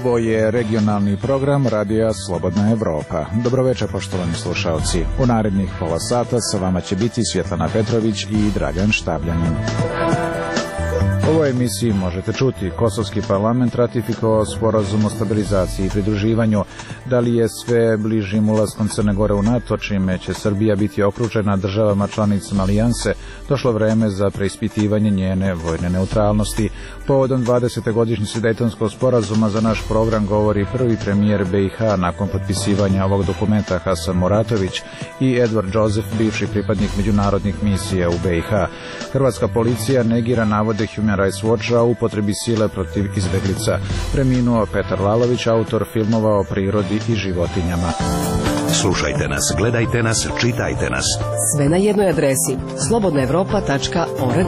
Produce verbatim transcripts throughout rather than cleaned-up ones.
Ovo je regionalni program Radija Slobodna Evropa. Dobroveče, poštovani slušaoci. U narednih pola sata sa vama će biti Svjetlana Petrović i Dragan Štabljanin. U ovoj emisiji možete čuti: Kosovski parlament ratifikovao sporazum o stabilizaciji i pridruživanju. Da li je sve bližim ulaskom Crne Gore u NATO, čime će Srbija biti okružena državama članicama alijanse, došlo vreme za preispitivanje njene vojne neutralnosti. Povodom dvadesete godišnjice Dejtonskog sporazuma za naš program govori prvi premijer B i H nakon potpisivanja ovog dokumenta Hasan Muratović i Edward Joseph, bivši pripadnik međunarodnih misija u B i H. Hrvatska policija negira navode Human Rights Watcha o upotrebi sile protiv izbeglica. Preminuo Petar Lalović, autor filmova o prirodi i životinjama. Slušajte nas, gledajte nas, čitajte nas. Sve na jednoj adresi: slobodna evropa tačka org.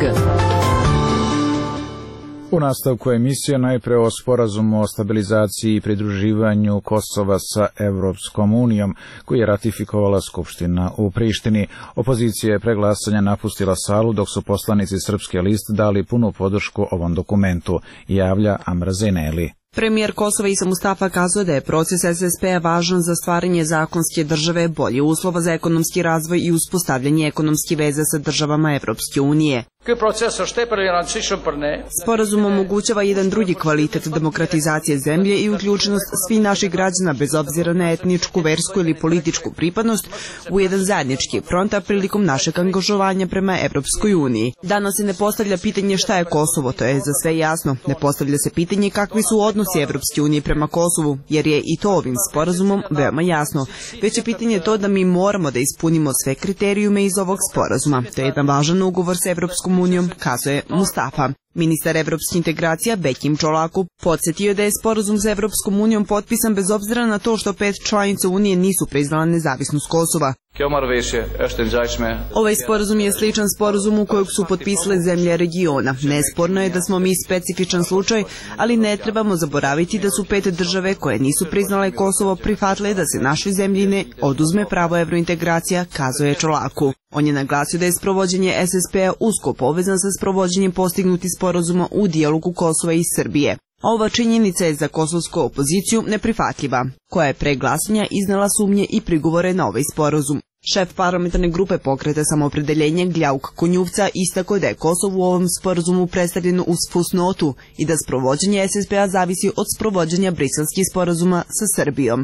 U nastavku emisije najpre o sporazumu o stabilizaciji i pridruživanju Kosova sa Evropskom unijom, koji je ratifikovala Skupština u Prištini. Opozicija je pre glasanja napustila salu, dok su poslanici Srpske liste dali punu podršku ovom dokumentu, javlja Amra Zeneli. Premijer Kosova Isa Mustafa kazao da je proces S S P-a važan za stvaranje zakonske države, bolje uslova za ekonomski razvoj i uspostavljanje ekonomske veze sa državama Evropske unije. Sporazum omogućava jedan drugi kvalitet demokratizacije zemlje i uključenost svih naših građana bez obzira na etničku, versku ili političku pripadnost u jedan zajednički front prilikom našeg angažovanja prema Evropskoj uniji. Danas se ne postavlja pitanje šta je Kosovo, to je za sve jasno. Ne postavlja se pitanje kakvi su odnosi Evropske unije prema Kosovu, jer je i to ovim sporazumom veoma jasno. Već je pitanje to da mi moramo da ispunimo sve kriterijume iz ovog sporazuma. To je jedan važan ugovor sa Evropskom unijom, kazuje Mustafa. Ministar evropskih integracija Bekim Čolaku podsjetio da je sporazum sa Evropskom unijom potpisan bez obzira na to što pet članica Unije nisu priznala nezavisnost Kosova. Ovaj sporazum je sličan sporazumu kojeg su potpisale zemlje regiona. Nesporno je da smo mi specifičan slučaj, ali ne trebamo zaboraviti da su pet države koje nisu priznale Kosovo prihvatile da se našoj zemlji ne oduzme pravo evrointegracija, kazuje Čolaku. On je naglasio da je sprovođenje S S P-a usko povezan sa sprovođenjem postignutih sporazuma u dijalogu Kosova i Srbije. Ova činjenica je za kosovsku opoziciju neprihvatljiva, koja je pre glasanja iznela sumnje i prigovore na ovaj sporazum. Šef parlamentarne grupe Pokreta samoopredeljenja Gljauk Konjuvca istakao da je Kosovo u ovom sporazumu predstavljeno uz fusnotu i da sprovođenje S S P-a zavisi od sprovođenja briselskih sporazuma sa Srbijom.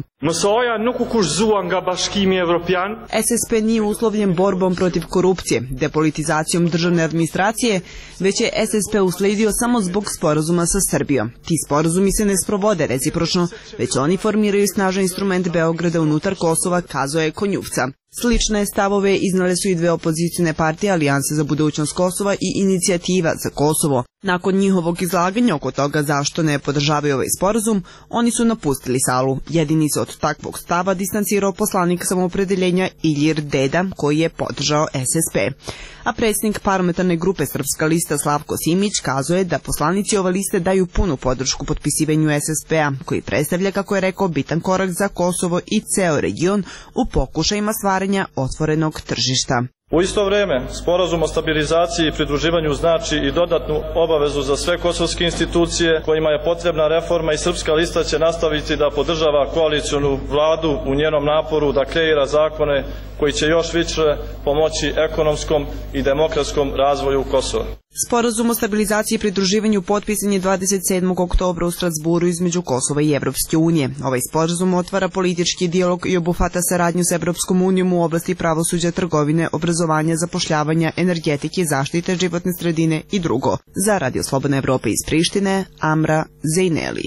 S S P nije uslovljen borbom protiv korupcije, depolitizacijom državne administracije, već je S S P usledio samo zbog sporazuma sa Srbijom. Ti sporazumi se ne sprovode recipročno, već oni formiraju snažan instrument Beograda unutar Kosova, kazuje Konjuvca. Slične stavove iznale su i dve opozicijne partije, Alijanse za budućnost Kosova i Inicijativa za Kosovo. Nakon njihovog izlaganja oko toga zašto ne podržavaju ovaj sporazum, oni su napustili salu. Jedini se od takvog stava distancirao poslanik samoopredeljenja Ilir Deda, koji je podržao S S P. A predsjednik parlamentarne grupe Srpska lista Slavko Simić kazuje da poslanici ove liste daju punu podršku potpisivanju S S P-a, koji predstavlja, kako je rekao, bitan korak za Kosovo i ceo region u pokušajima stvaranja otvorenog tržišta. U isto vrijeme, sporazum o stabilizaciji i pridruživanju znači i dodatnu obavezu za sve kosovske institucije kojima je potrebna reforma i Srpska lista će nastaviti da podržava koalicionu vladu u njenom naporu da kreira zakone koji će još više pomoći ekonomskom i demokratskom razvoju Kosova. Sporazum o stabilizaciji i pridruživanju potpisan je dvadeset sedmog oktobra u Strasburu između Kosova i Evropske unije. Ovaj sporazum otvara politički dijalog i obuhvata saradnju s Evropskom unijom u oblasti pravosuđa, trgovine, obrazovanja, zapošljavanja, energetike, zaštite životne sredine i drugo. Za Radio Slobodna Evropa iz Prištine, Amra Zeneli.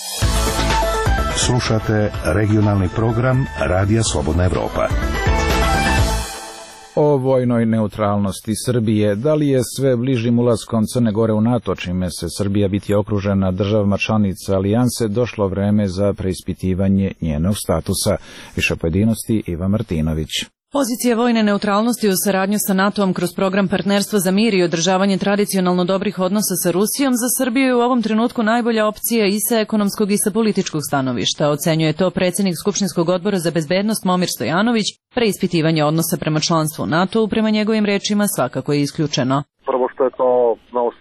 Slušate regionalni program Radija Slobodna Evropa. O vojnoj neutralnosti Srbije. Da li je sve bližim ulaskom Crne Gore u NATO, čime se Srbija biti okružena državama članica alijanse, došlo vreme za preispitivanje njenog statusa? Više pojedinosti Iva Martinović. Pozicija vojne neutralnosti u saradnju sa NATO-om kroz program partnerstva za mir i održavanje tradicionalno dobrih odnosa sa Rusijom za Srbiju je u ovom trenutku najbolja opcija i sa ekonomskog i sa političkog stanovišta, ocenjuje to predsjednik Skupštinskog odbora za bezbednost Momir Stojanović. Preispitivanje odnosa prema članstvu NATO-u prema njegovim rečima svakako je isključeno. Prvo što je to na osnovu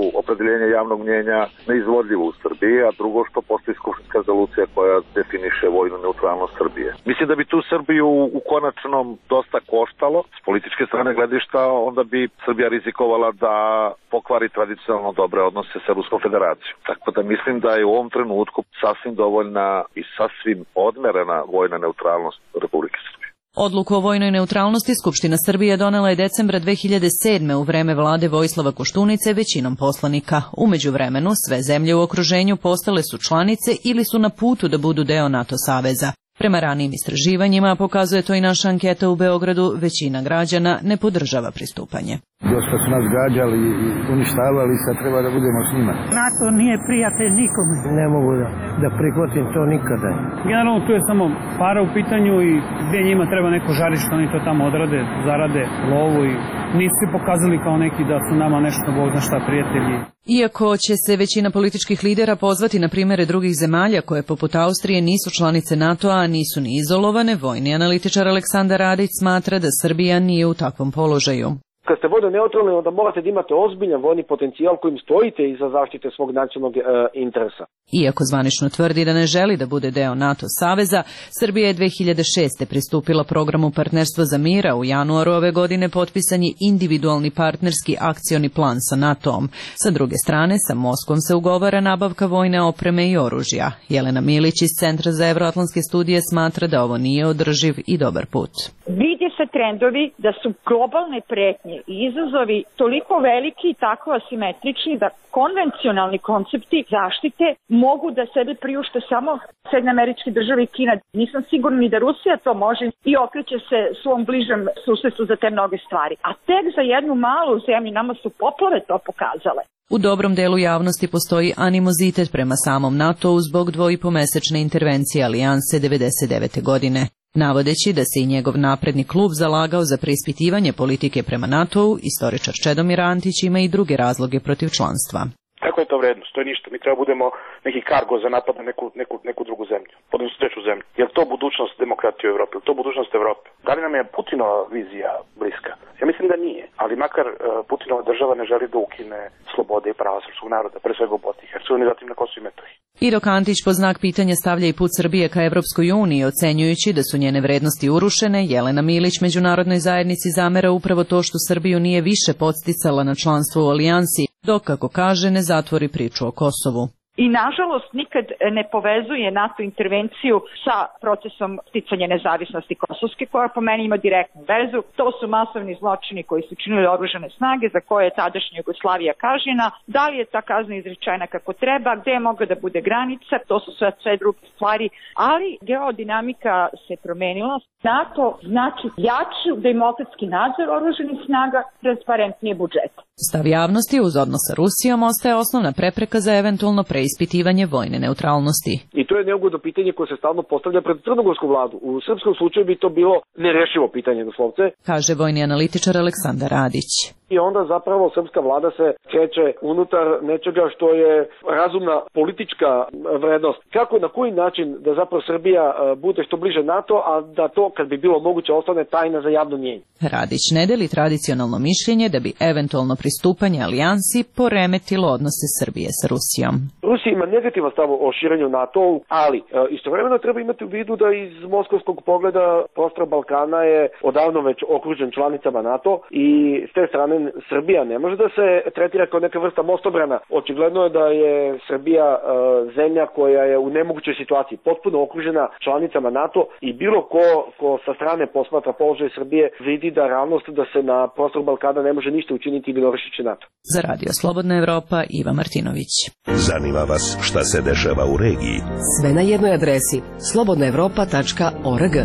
opredeljenje javnog mnjenja neizvodljivo u Srbiji, a drugo što postoji skupštinska rezolucija koja definiše vojnu neutralnost Srbije. Mislim da bi tu Srbiju u konačnom dosta koštalo. S političke strane gledišta onda bi Srbija rizikovala da pokvari tradicionalno dobre odnose sa Ruskom federacijom. Tako da mislim da je u ovom trenutku sasvim dovoljna i sasvim odmerena vojna neutralnost Republike Srbije. Odluku o vojnoj neutralnosti Skupština Srbije donela je decembra dve hiljade sedme u vreme vlade Vojislava Koštunice većinom poslanika. U međuvremenu sve zemlje u okruženju postale su članice ili su na putu da budu deo NATO saveza. Prema ranijim istraživanjima, pokazuje to i naša anketa u Beogradu, većina građana ne podržava pristupanje. Dosta su nas gađali i uništavali, sad treba da budemo s njima. NATO nije prijatelj nikome. Ne mogu da, da prihvatim to nikada. Generalno tu je samo para u pitanju i gdje njima treba neko žarište, oni to tamo odrade, zarade lovu i nisu pokazali kao neki da su nama nešto, Bog zna šta, prijatelji. Iako će se većina političkih lidera pozvati na primere drugih zemalja koje poput Austrije nisu članice NATO-a, a nisu ni izolovane, vojni analitičar Aleksandar Radić smatra da Srbija nije u takvom položaju. Kad ste vojno neutralni, onda morate da imate ozbiljan vojni potencijal kojim stojite iza zaštite svog nacionalnog e, interesa. Iako zvanično tvrdi da ne želi da bude deo NATO saveza, Srbija je dve hiljade šeste pristupila programu Partnerstvo za mir, a u januaru ove godine potpisan je individualni partnerski akcioni plan sa NATO-om. Sa druge strane, sa Moskvom se ugovara nabavka vojne opreme i oružja. Jelena Milić iz Centra za evroatlantske studije smatra da ovo nije održiv i dobar put. Vidi se trendovi da su globalne pretnje i izazovi toliko veliki i tako asimetrični da konvencionalni koncepti zaštite mogu da sebi priušte samo Sjedinjene Američke Države i Kina. Nisam sigurna ni da Rusija to može i okreće se svom bližem susedstvu za te mnoge stvari. A tek za jednu malu zemlju, nama su poplave to pokazale. U dobrom delu javnosti postoji animozitet prema samom NATO-u zbog dvoipomesečne intervencije alijanse devedeset devete godine. Navodeći da se i njegov napredni klub zalagao za preispitivanje politike prema NATO-u, istoričar Čedomir Antić ima i druge razloge protiv članstva. Kako je to vrednost? To je ništa. Mi treba budemo neki kargo za napad na neku, neku, neku drugu zemlju, odnosno treću zemlju. Je li to budućnost demokratije u Evropi? Je li to budućnost Evrope? Da li nam je Putinova vizija bliska? Ja mislim da nije, ali makar uh, Putinova država ne želi da ukine slobode i prava srpskog naroda, pre svega u Bosni i Hercegovini, zatim na Kosovu i Metohiji. I dok Antić po znak pitanja stavlja i put Srbije ka Evropskoj uniji, ocenjujući da su njene vrednosti urušene, Jelena Milić međunarodnoj zajednici zamera upravo to što Srbiju nije više podsticala na članstvo u alijansi, dok, kako kaže, ne zatvori priču o Kosovu. I nažalost nikad ne povezuje NATO intervenciju sa procesom sticanja nezavisnosti Kosovske, koja po meni ima direktnu vezu. To su masovni zločini koji su činili oružane snage, za koje je tadašnja Jugoslavija kažnjena. Da li je ta kazna izrečena kako treba, gde je mogla da bude granica, to su sve, sve druge stvari, ali geodinamika se promenila. NATO znači jači demokratski nadzor oružanih snaga, transparentnije budžet. Stav javnosti uz odnos sa Rusijom ostaje osnovna prepreka za eventualno preispitivanje vojne neutralnosti. I to je neugodno pitanje koje se stalno postavlja pred crnogorsku vladu. U srpskom slučaju bi to bilo nerešivo pitanje, doslovce, kaže vojni analitičar Aleksandar Radić. I onda zapravo srpska vlada se kreće unutar nečega što je razumna politička vrednost. Kako, na koji način da zapravo Srbija bude što bliže NATO, a da to, kad bi bilo moguće, ostane tajna za javno mnjenje. Radić ne deli tradicionalno mišljenje da bi eventualno pristupanje alijansi poremetilo odnose Srbije sa Rusijom. Rusija ima negativan stav o širenju NATO-u, ali e, istovremeno treba imati u vidu da iz moskovskog pogleda prostor Balkana je odavno već okružen članicama NATO i s te strane Srbija ne može da se tretira kao neka vrsta mostobrana. Očigledno je da je Srbija e, zemlja koja je u nemogućoj situaciji, potpuno okružena članicama NATO i bilo ko, ko sa strane posmatra položaj Srbije vidi da realnost da se na prostoru Balkana ne može ništa učiniti bilo vršiće NATO. Za Radio Slobodna Evropa, Iva Martinović. Zanima vas šta se dešava u regiji? Sve na jednoj adresi slobodna evropa tačka org.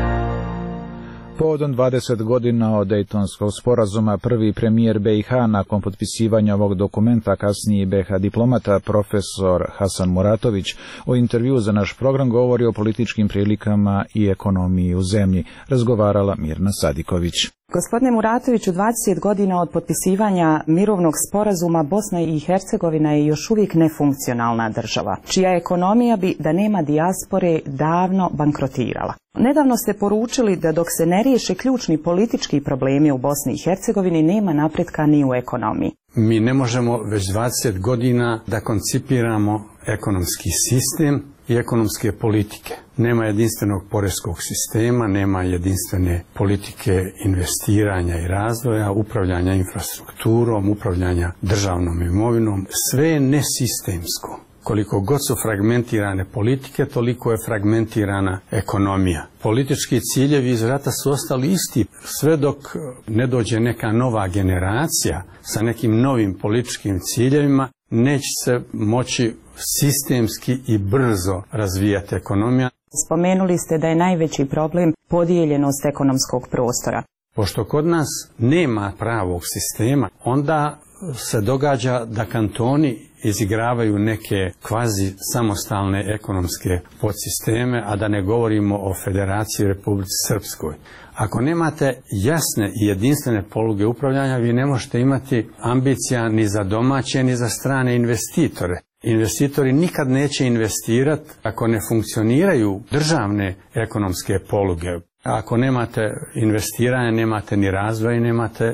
Povodom dvadeset godina od Dejtonskog sporazuma, prvi premijer be i ha nakon potpisivanja ovog dokumenta, kasniji be i ha diplomata, profesor Hasan Muratović, o intervju za naš program govori o političkim prilikama i ekonomiji u zemlji. Razgovarala Mirna Sadiković. Gospodine Muratoviću, dvadeset godina od potpisivanja mirovnog sporazuma Bosna i Hercegovina je još uvijek nefunkcionalna država, čija ekonomija bi, da nema dijaspore, davno bankrotirala. Nedavno ste poručili da dok se ne riješe ključni politički problemi u Bosni i Hercegovini, nema napretka ni u ekonomiji. Mi ne možemo već dvadeset godina da koncipiramo ekonomski sistem i ekonomske politike. Nema jedinstvenog poreskog sistema, nema jedinstvene politike investiranja i razvoja, upravljanja infrastrukturom, upravljanja državnom imovinom. Sve je nesistemsko. Koliko god su fragmentirane politike, toliko je fragmentirana ekonomija. Politički ciljevi iz rata su ostali isti, sve dok ne dođe neka nova generacija sa nekim novim političkim ciljevima, neće se moći sistemski i brzo razvijati ekonomija. Spomenuli ste da je najveći problem podijeljenost ekonomskog prostora. Pošto kod nas nema pravog sistema, onda se događa da kantoni izigravaju neke kvazi samostalne ekonomske podsisteme, a da ne govorimo o Federaciji Republici Srpskoj. Ako nemate jasne i jedinstvene poluge upravljanja, vi ne možete imati ambicija ni za domaće, ni za strane investitore. Investitori nikad neće investirati ako ne funkcioniraju državne ekonomske poluge. Ako nemate investiranja, nemate ni razvoja i nemate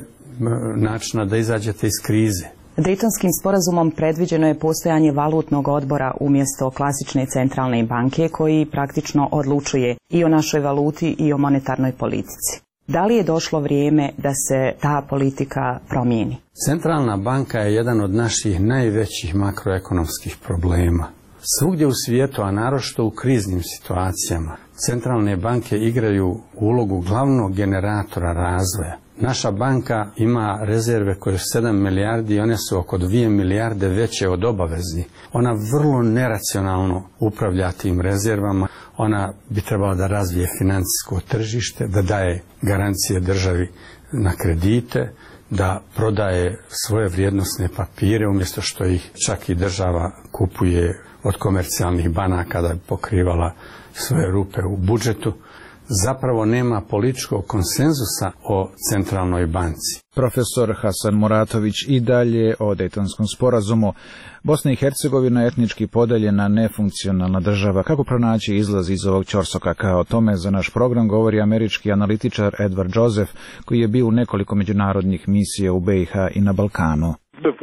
načina da izađete iz krize. Daytonskim sporazumom predviđeno je postojanje valutnog odbora umjesto klasične centralne banke koji praktično odlučuje i o našoj valuti i o monetarnoj politici. Da li je došlo vrijeme da se ta politika promijeni? Centralna banka je jedan od naših najvećih makroekonomskih problema. Svugdje u svijetu, a naročito u kriznim situacijama, centralne banke igraju ulogu glavnog generatora razvoja. Naša banka ima rezerve koje su sedam milijardi i one su oko dvije milijarde veće od obavezni. Ona vrlo neracionalno upravlja tim rezervama. Ona bi trebala da razvije financijsko tržište, da daje garancije državi na kredite, da prodaje svoje vrijednosne papire umjesto što ih čak i država kupuje od komercijalnih banaka da bi pokrivala svoje rupe u budžetu. Zapravo nema političkog konsenzusa o centralnoj banci. Profesor Hasan Muratović i dalje o Dejtonskom sporazumu. Bosna i Hercegovina je etnički podeljena, nefunkcionalna država. Kako pronaći izlaz iz ovog ćorsoka? Kao o tome za naš program govori američki analitičar Edward Joseph, koji je bio u nekoliko međunarodnih misija u B i H i na Balkanu.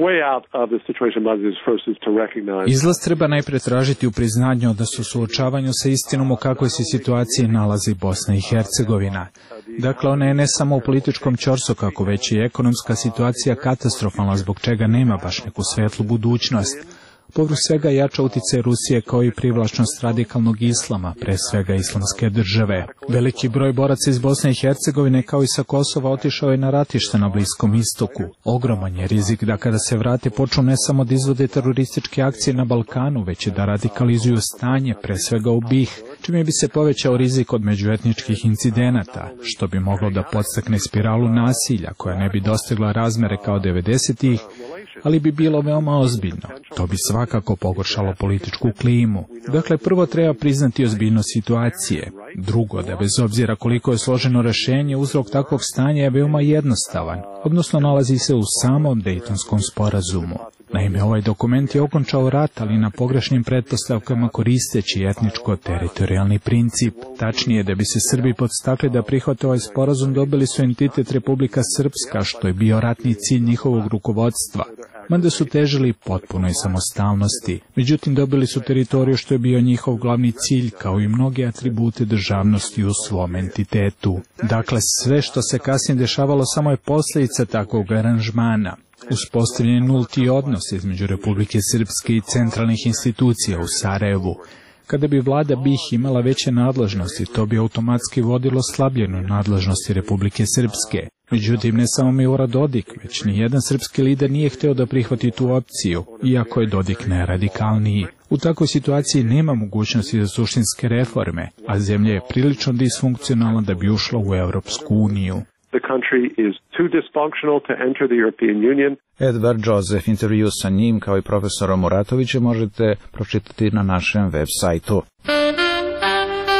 Izlaz treba najprije tražiti u priznanju da su suočavanju sa istinom u kakvoj se situaciji nalazi Bosna i Hercegovina. Dakle, ona je ne samo u političkom ćorsokaku, već i ekonomska situacija katastrofalna, zbog čega nema baš neku svetlu budućnost. Povrh svega jača utjecaj Rusije kao i privlačnost radikalnog islama, pre svega islamske države. Veliki broj boraca iz Bosne i Hercegovine kao i sa Kosova otišao je na ratište na Bliskom istoku. Ogroman je rizik da kada se vrate počnu ne samo da izvode terorističke akcije na Balkanu, već i da radikalizuju stanje, pre svega u B i H, čime bi se povećao rizik od međuetničkih incidenata, što bi moglo da podstakne spiralu nasilja koja ne bi dostigla razmere kao devedesetih, ali bi bilo veoma ozbiljno. To bi svakako pogoršalo političku klimu. Dakle, prvo treba priznati ozbiljnost situacije. Drugo, da bez obzira koliko je složeno rješenje, uzrok takvog stanja je veoma jednostavan, odnosno nalazi se u samom Dejtonskom sporazumu. Naime, ovaj dokument je okončao rat, ali na pogrešnim pretpostavkama koristeći etničko-teritorijalni princip. Tačnije, da bi se Srbi podstakli da prihvate ovaj sporazum, dobili su entitet Republika Srpska, što je bio ratni cilj njihovog rukovodstva. Mada su težili potpunoj samostalnosti. Međutim, dobili su teritoriju što je bio njihov glavni cilj, kao i mnoge atribute državnosti u svom entitetu. Dakle, sve što se kasnije dešavalo samo je posljedica takvog aranžmana. Uspostavljen je nulti odnos između Republike Srpske i centralnih institucija u Sarajevu. Kada bi vlada B i H imala veće nadležnosti, to bi automatski vodilo slabljenoj nadležnosti Republike Srpske. Međutim, ne samo Milorad Dodik, već ni jedan srpski lider nije hteo da prihvati tu opciju, iako je Dodik najradikalniji. U takvoj situaciji nema mogućnosti za suštinske reforme, a zemlja je prilično disfunkcionalna da bi ušla u Europsku uniju. The country is too dysfunctional to enter the European Union. Edward Joseph, intervju sa njim kao i profesorom Muratovićem možete pročitati na našem web sajtu.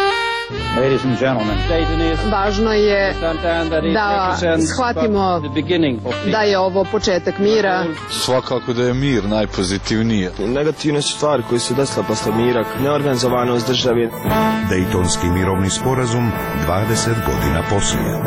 Ladies and gentlemen, važno je da shvatimo da je ovo početak mira. Svakako da je mir najpozitivnije. Negativne su stvari koje su desile posle mira, neorganizovanost države. Dejtonski mirovni sporazum dvadeset godina poslije.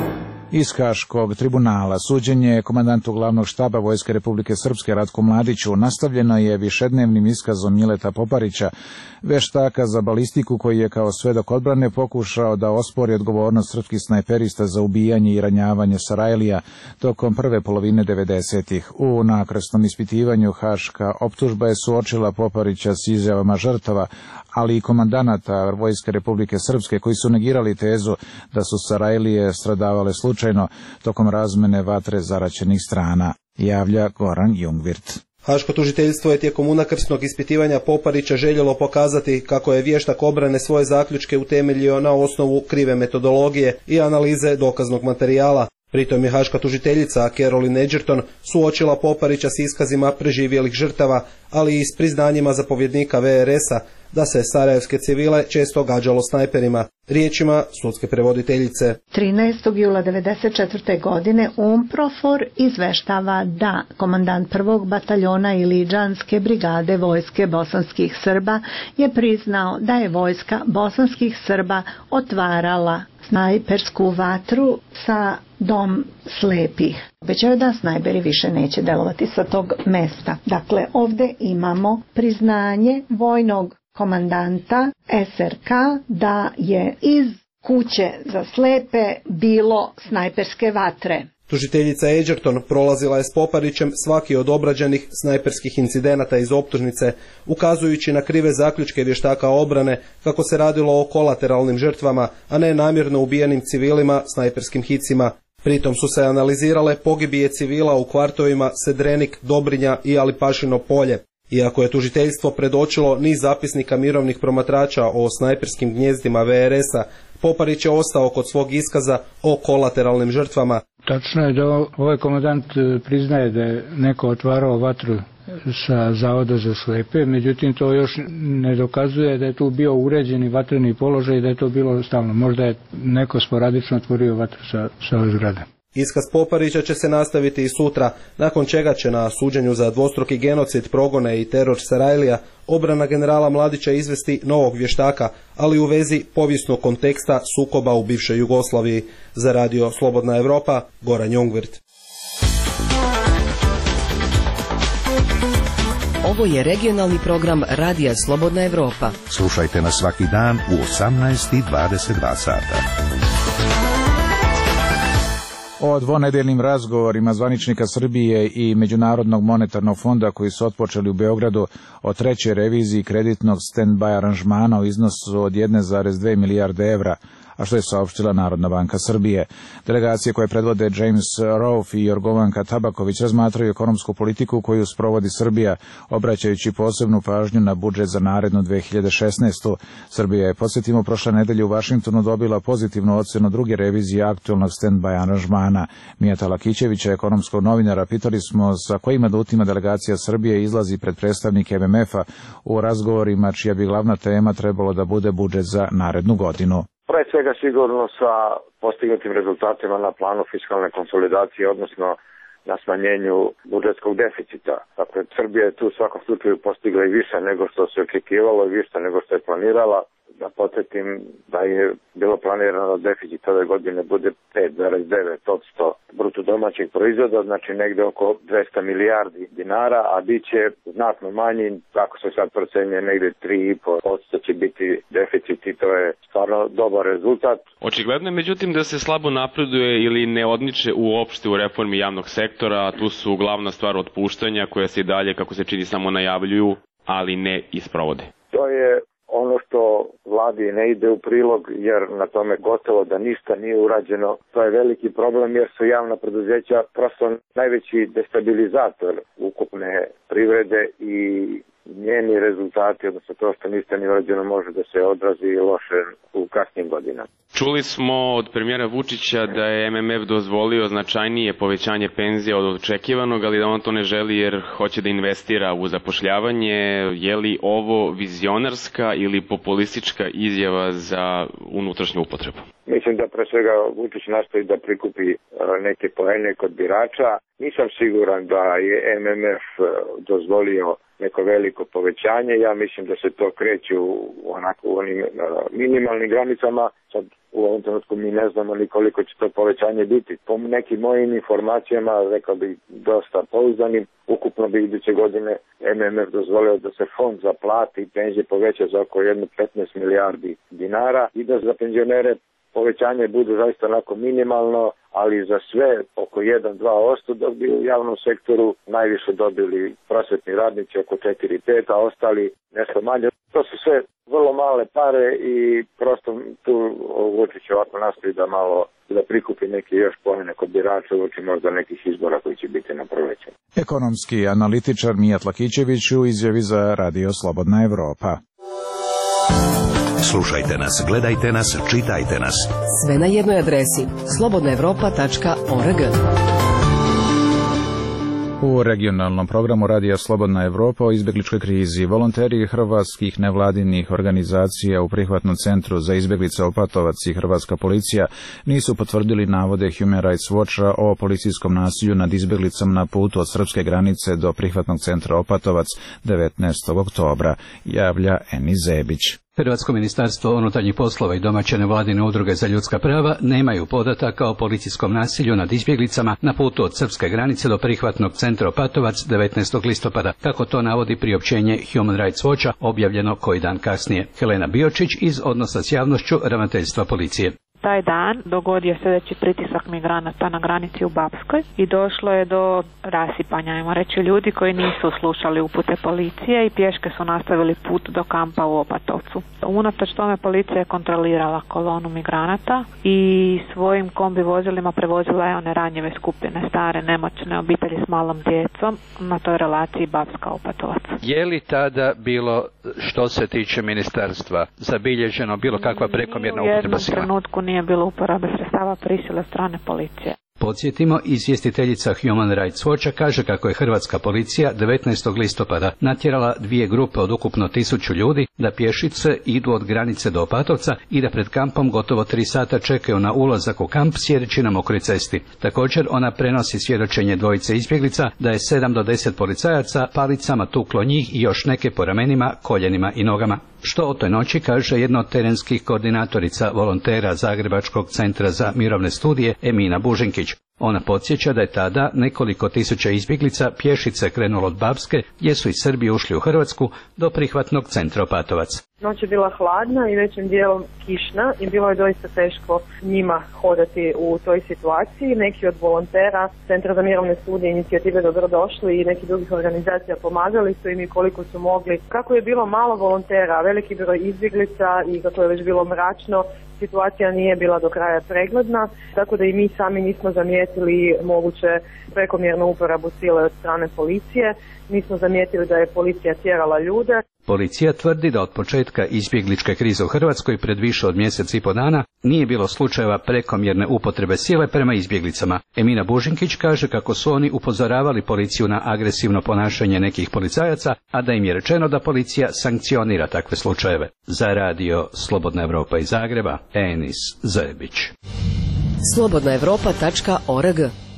Iz Haškog tribunala suđenje komandantu glavnog štaba Vojske Republike Srpske Ratku Mladiću nastavljeno je višednevnim iskazom Mileta Poparića, veštaka za balistiku koji je kao svedok odbrane pokušao da ospori odgovornost srpskih snajperista za ubijanje i ranjavanje Sarajlija tokom prve polovine devedesetih. U nakrsnom ispitivanju haška optužba je suočila Poparića s izjavama žrtava, ali i komandanata Vojske Republike Srpske koji su negirali tezu da su Sarajlije stradavale slučajno tokom razmene vatre zaraćenih strana, javlja Goran Jungvirt. Haško tužiteljstvo je tijekom unakrsnog ispitivanja Poparića željelo pokazati kako je vještak obrane svoje zaključke utemeljio na osnovu krive metodologije i analize dokaznog materijala. Pritom je haška tužiteljica Caroline Edgerton suočila Poparića s iskazima preživjelih žrtava, ali i s priznanjima zapovjednika V R S-a da se sarajevske civile često gađalo snajperima. Riječima sudske prevoditeljice. trinaestog jula devedeset četvrte. godine UNPROFOR izveštava da komandant prvog bataljona Iliđanske brigade vojske bosanskih Srba je priznao da je vojska bosanskih Srba otvarala snajpersku vatru sa Dom slepih. Obećaju da snajperi više neće delovati sa tog mesta. Dakle, ovdje imamo priznanje vojnog komandanta S R K da je iz kuće za slepe bilo snajperske vatre. Tužiteljica Edgerton prolazila je s Poparićem svaki od obrađenih snajperskih incidenata iz optužnice, ukazujući na krive zaključke vještaka obrane kako se radilo o kolateralnim žrtvama, a ne namjerno ubijenim civilima snajperskim hicima. Pritom su se analizirale pogibije civila u kvartovima Sedrenik, Dobrinja i Alipašino polje. Iako je tužiteljstvo predočilo niz zapisnika mirovnih promatrača o snajperskim gnjezdima V R S-a, Poparić je ostao kod svog iskaza o kolateralnim žrtvama. Tačno je da ovaj komandant priznaje da je neko otvarao vatru sa Zavoda za slepe, međutim to još ne dokazuje da je tu bio uređeni vatreni položaj i da je to bilo stalno. Možda je neko sporadično otvorio vatru sa, sa ove zgrade. Iskaz Poparića će se nastaviti i sutra, nakon čega će na suđenju za dvostruki genocid, progone i teror Sarajlija obrana generala Mladića izvesti novog vještaka, ali u vezi povijesnog konteksta sukoba u bivšoj Jugoslaviji. Za radio Slobodna Evropa, Goran Jungvirt. Ovo je regionalni program Radija Slobodna Evropa. Slušajte nas svaki dan u osamnaest i dvadeset dva sata. O dvonedeljnim razgovorima zvaničnika Srbije i Međunarodnog monetarnog fonda koji su otpočeli u Beogradu o trećoj reviziji kreditnog stand-by aranžmana u iznosu od jedne zarez dve milijarde evra, a što je saopštila Narodna banka Srbije. Delegacije koje predvode James Rolfe i Jorgovanka Tabaković razmatraju ekonomsku politiku koju sprovodi Srbija, obraćajući posebnu pažnju na budžet za narednu dve hiljade šesnaestu. Srbija je, podsjetimo, prošle nedelje u Vašingtonu dobila pozitivnu ocjenu druge revizije aktualnog stand-by aranžmana. Mijata Lakićevića, ekonomskog novinara, pitali smo sa kojim adutima delegacija Srbije izlazi pred predstavnike M M F-a u razgovorima čija bi glavna tema trebalo da bude budžet za narednu godinu. Pre svega sigurno sa postignutim rezultatima na planu fiskalne konsolidacije, odnosno na smanjenju budžetskog deficita. Dakle, Srbija je tu u svakom slučaju postigla i više nego što se očekivalo i više nego što je planirala. Da podsjetim da je bilo planirano da deficit ove godine bude pet zarez devet posto bruto domaćeg proizvoda, znači negde oko dvesta milijardi dinara, a bit će znatno manji, kako se sad procenjuje, negde tri i po posto će biti deficit i to je stvarno dobar rezultat. Očigledno je međutim da se slabo napreduje ili ne odniče uopšte u reformi javnog sektora, a tu su glavna stvar otpuštanja koja se i dalje, kako se čini, samo najavljuju, ali ne isprovode. To je ono što vladi ne ide u prilog, jer na tome gotovo da ništa nije urađeno. To je veliki problem jer su javna preduzeća prosto najveći destabilizator ukupne privrede i njeni rezultati, odnosno to što niste ni urađeno, može da se odrazi loše u kasnim godinama. Čuli smo od premijera Vučića da je M M F dozvolio značajnije povećanje penzija od očekivanog, ali da on to ne želi jer hoće da investira u zapošljavanje. Je li ovo vizionarska ili populistička izjava za unutrašnju upotrebu? Mislim da pre svega Vučić nastoji da prikupi neke poene kod birača. Nisam siguran da je M M F dozvolio neko veliko povećanje. Ja mislim da se to kreće u onako u onim minimalnim granicama. Sad u ovom trenutku mi ne znamo ni koliko će to povećanje biti. Po nekim mojim informacijama, rekao bih dosta pouzdanim, ukupno bi iduće godine M M F dozvolio da se fond za plate i penzije poveća za oko jedno petnaest milijardi dinara i da za penzionere povećanje bude zaista onako minimalno, ali za sve oko jedan do dva posto, dok bi u javnom sektoru najviše dobili prosvetni radnici oko četiri do pet, a ostali nešto manje. To su sve vrlo male pare i prosto tu Vučić ovako nastoji da malo da prikupi neki još poene kod birača uoči možda nekih izbora koji će biti na proleće. Ekonomski analitičar Mijat Lakićević u izjavi za Radio Slobodna Evropa. Slušajte nas, gledajte nas, čitajte nas. Sve na jednoj adresi slobodna evropa tačka org. U regionalnom programu Radija Slobodna Evropa o izbjegličkoj krizi volonteri hrvatskih nevladinih organizacija u prihvatnom centru za izbjeglice Opatovac i hrvatska policija nisu potvrdili navode Human Rights Watcha o policijskom nasilju nad izbjeglicama na putu od srpske granice do prihvatnog centra Opatovac devetnaestog oktobra, javlja Eni Zebić. Hrvatsko ministarstvo unutarnjih poslova i domaće nevladine udruge za ljudska prava nemaju podataka o policijskom nasilju nad izbjeglicama na putu od srpske granice do prihvatnog centra Opatovac devetnaestog listopada, kako to navodi priopćenje Human Rights Watcha objavljeno koji dan kasnije. Helena Biočić iz Odnosa s javnošću ravnateljstva policije. Taj dan dogodio sljedeći pritisak migranata na granici u Bapskoj i došlo je do rasipanja, ajmo reći, ljudi koji nisu slušali upute policije i pješke su nastavili put do kampa u Opatovcu. Unatoč tome policija je kontrolirala kolonu migranata i svojim kombi vozilima prevozila je one ranjive skupine, stare, nemoćne obitelji s malom djecom na toj relaciji Bapska-Opatovac. Je li tada bilo, što se tiče ministarstva, zabilježeno bilo kakva prekomjerna upotreba sila? Nije bilo uporabe sredstava prisile strane policije. Podsjetimo, izvjestiteljica Human Rights Watcha kaže kako je hrvatska policija devetnaestog listopada natjerala dvije grupe od ukupno tisuću ljudi da pješice idu od granice do Opatovca i da pred kampom gotovo tri sata čekaju na ulazak u kamp sjedeći na mokroj cesti. Također ona prenosi svjedočenje dvojice izbjeglica da je sedam do deset policajaca palicama tuklo njih i još neke po ramenima, koljenima i nogama. Što o toj noći kaže jedna od terenskih koordinatorica volontera Zagrebačkog centra za mirovne studije Emina Bužinkić. Ona podsjeća da je tada nekoliko tisuća izbjeglica pješice krenulo od Bapske, gdje su iz Srbije ušli u Hrvatsku, do prihvatnog centra Opatovac. Noć je bila hladna i većim dijelom kišna i bilo je doista teško njima hodati u toj situaciji. Neki od volontera Centra za mirovne studije, inicijative Dobrodošli i neki drugih organizacija pomagali su im i koliko su mogli. Kako je bilo malo volontera, veliki broj izbjeglica i kako je već bilo mračno, situacija nije bila do kraja pregledna, tako da i mi sami nismo zamijetili moguće prekomjernu uporabu sile od strane policije. Nismo zamijetili da je policija tjerala ljude. Policija tvrdi da od početka izbjegličke krize u Hrvatskoj pred više od mjesec i po dana nije bilo slučajeva prekomjerne upotrebe sile prema izbjeglicama. Emina Bužinkić kaže kako su oni upozoravali policiju na agresivno ponašanje nekih policajaca, a da im je rečeno da policija sankcionira takve slučajeve. Za Radio Slobodna Evropa iz Zagreba, Enis Zebić. slobodna evropa tačka org.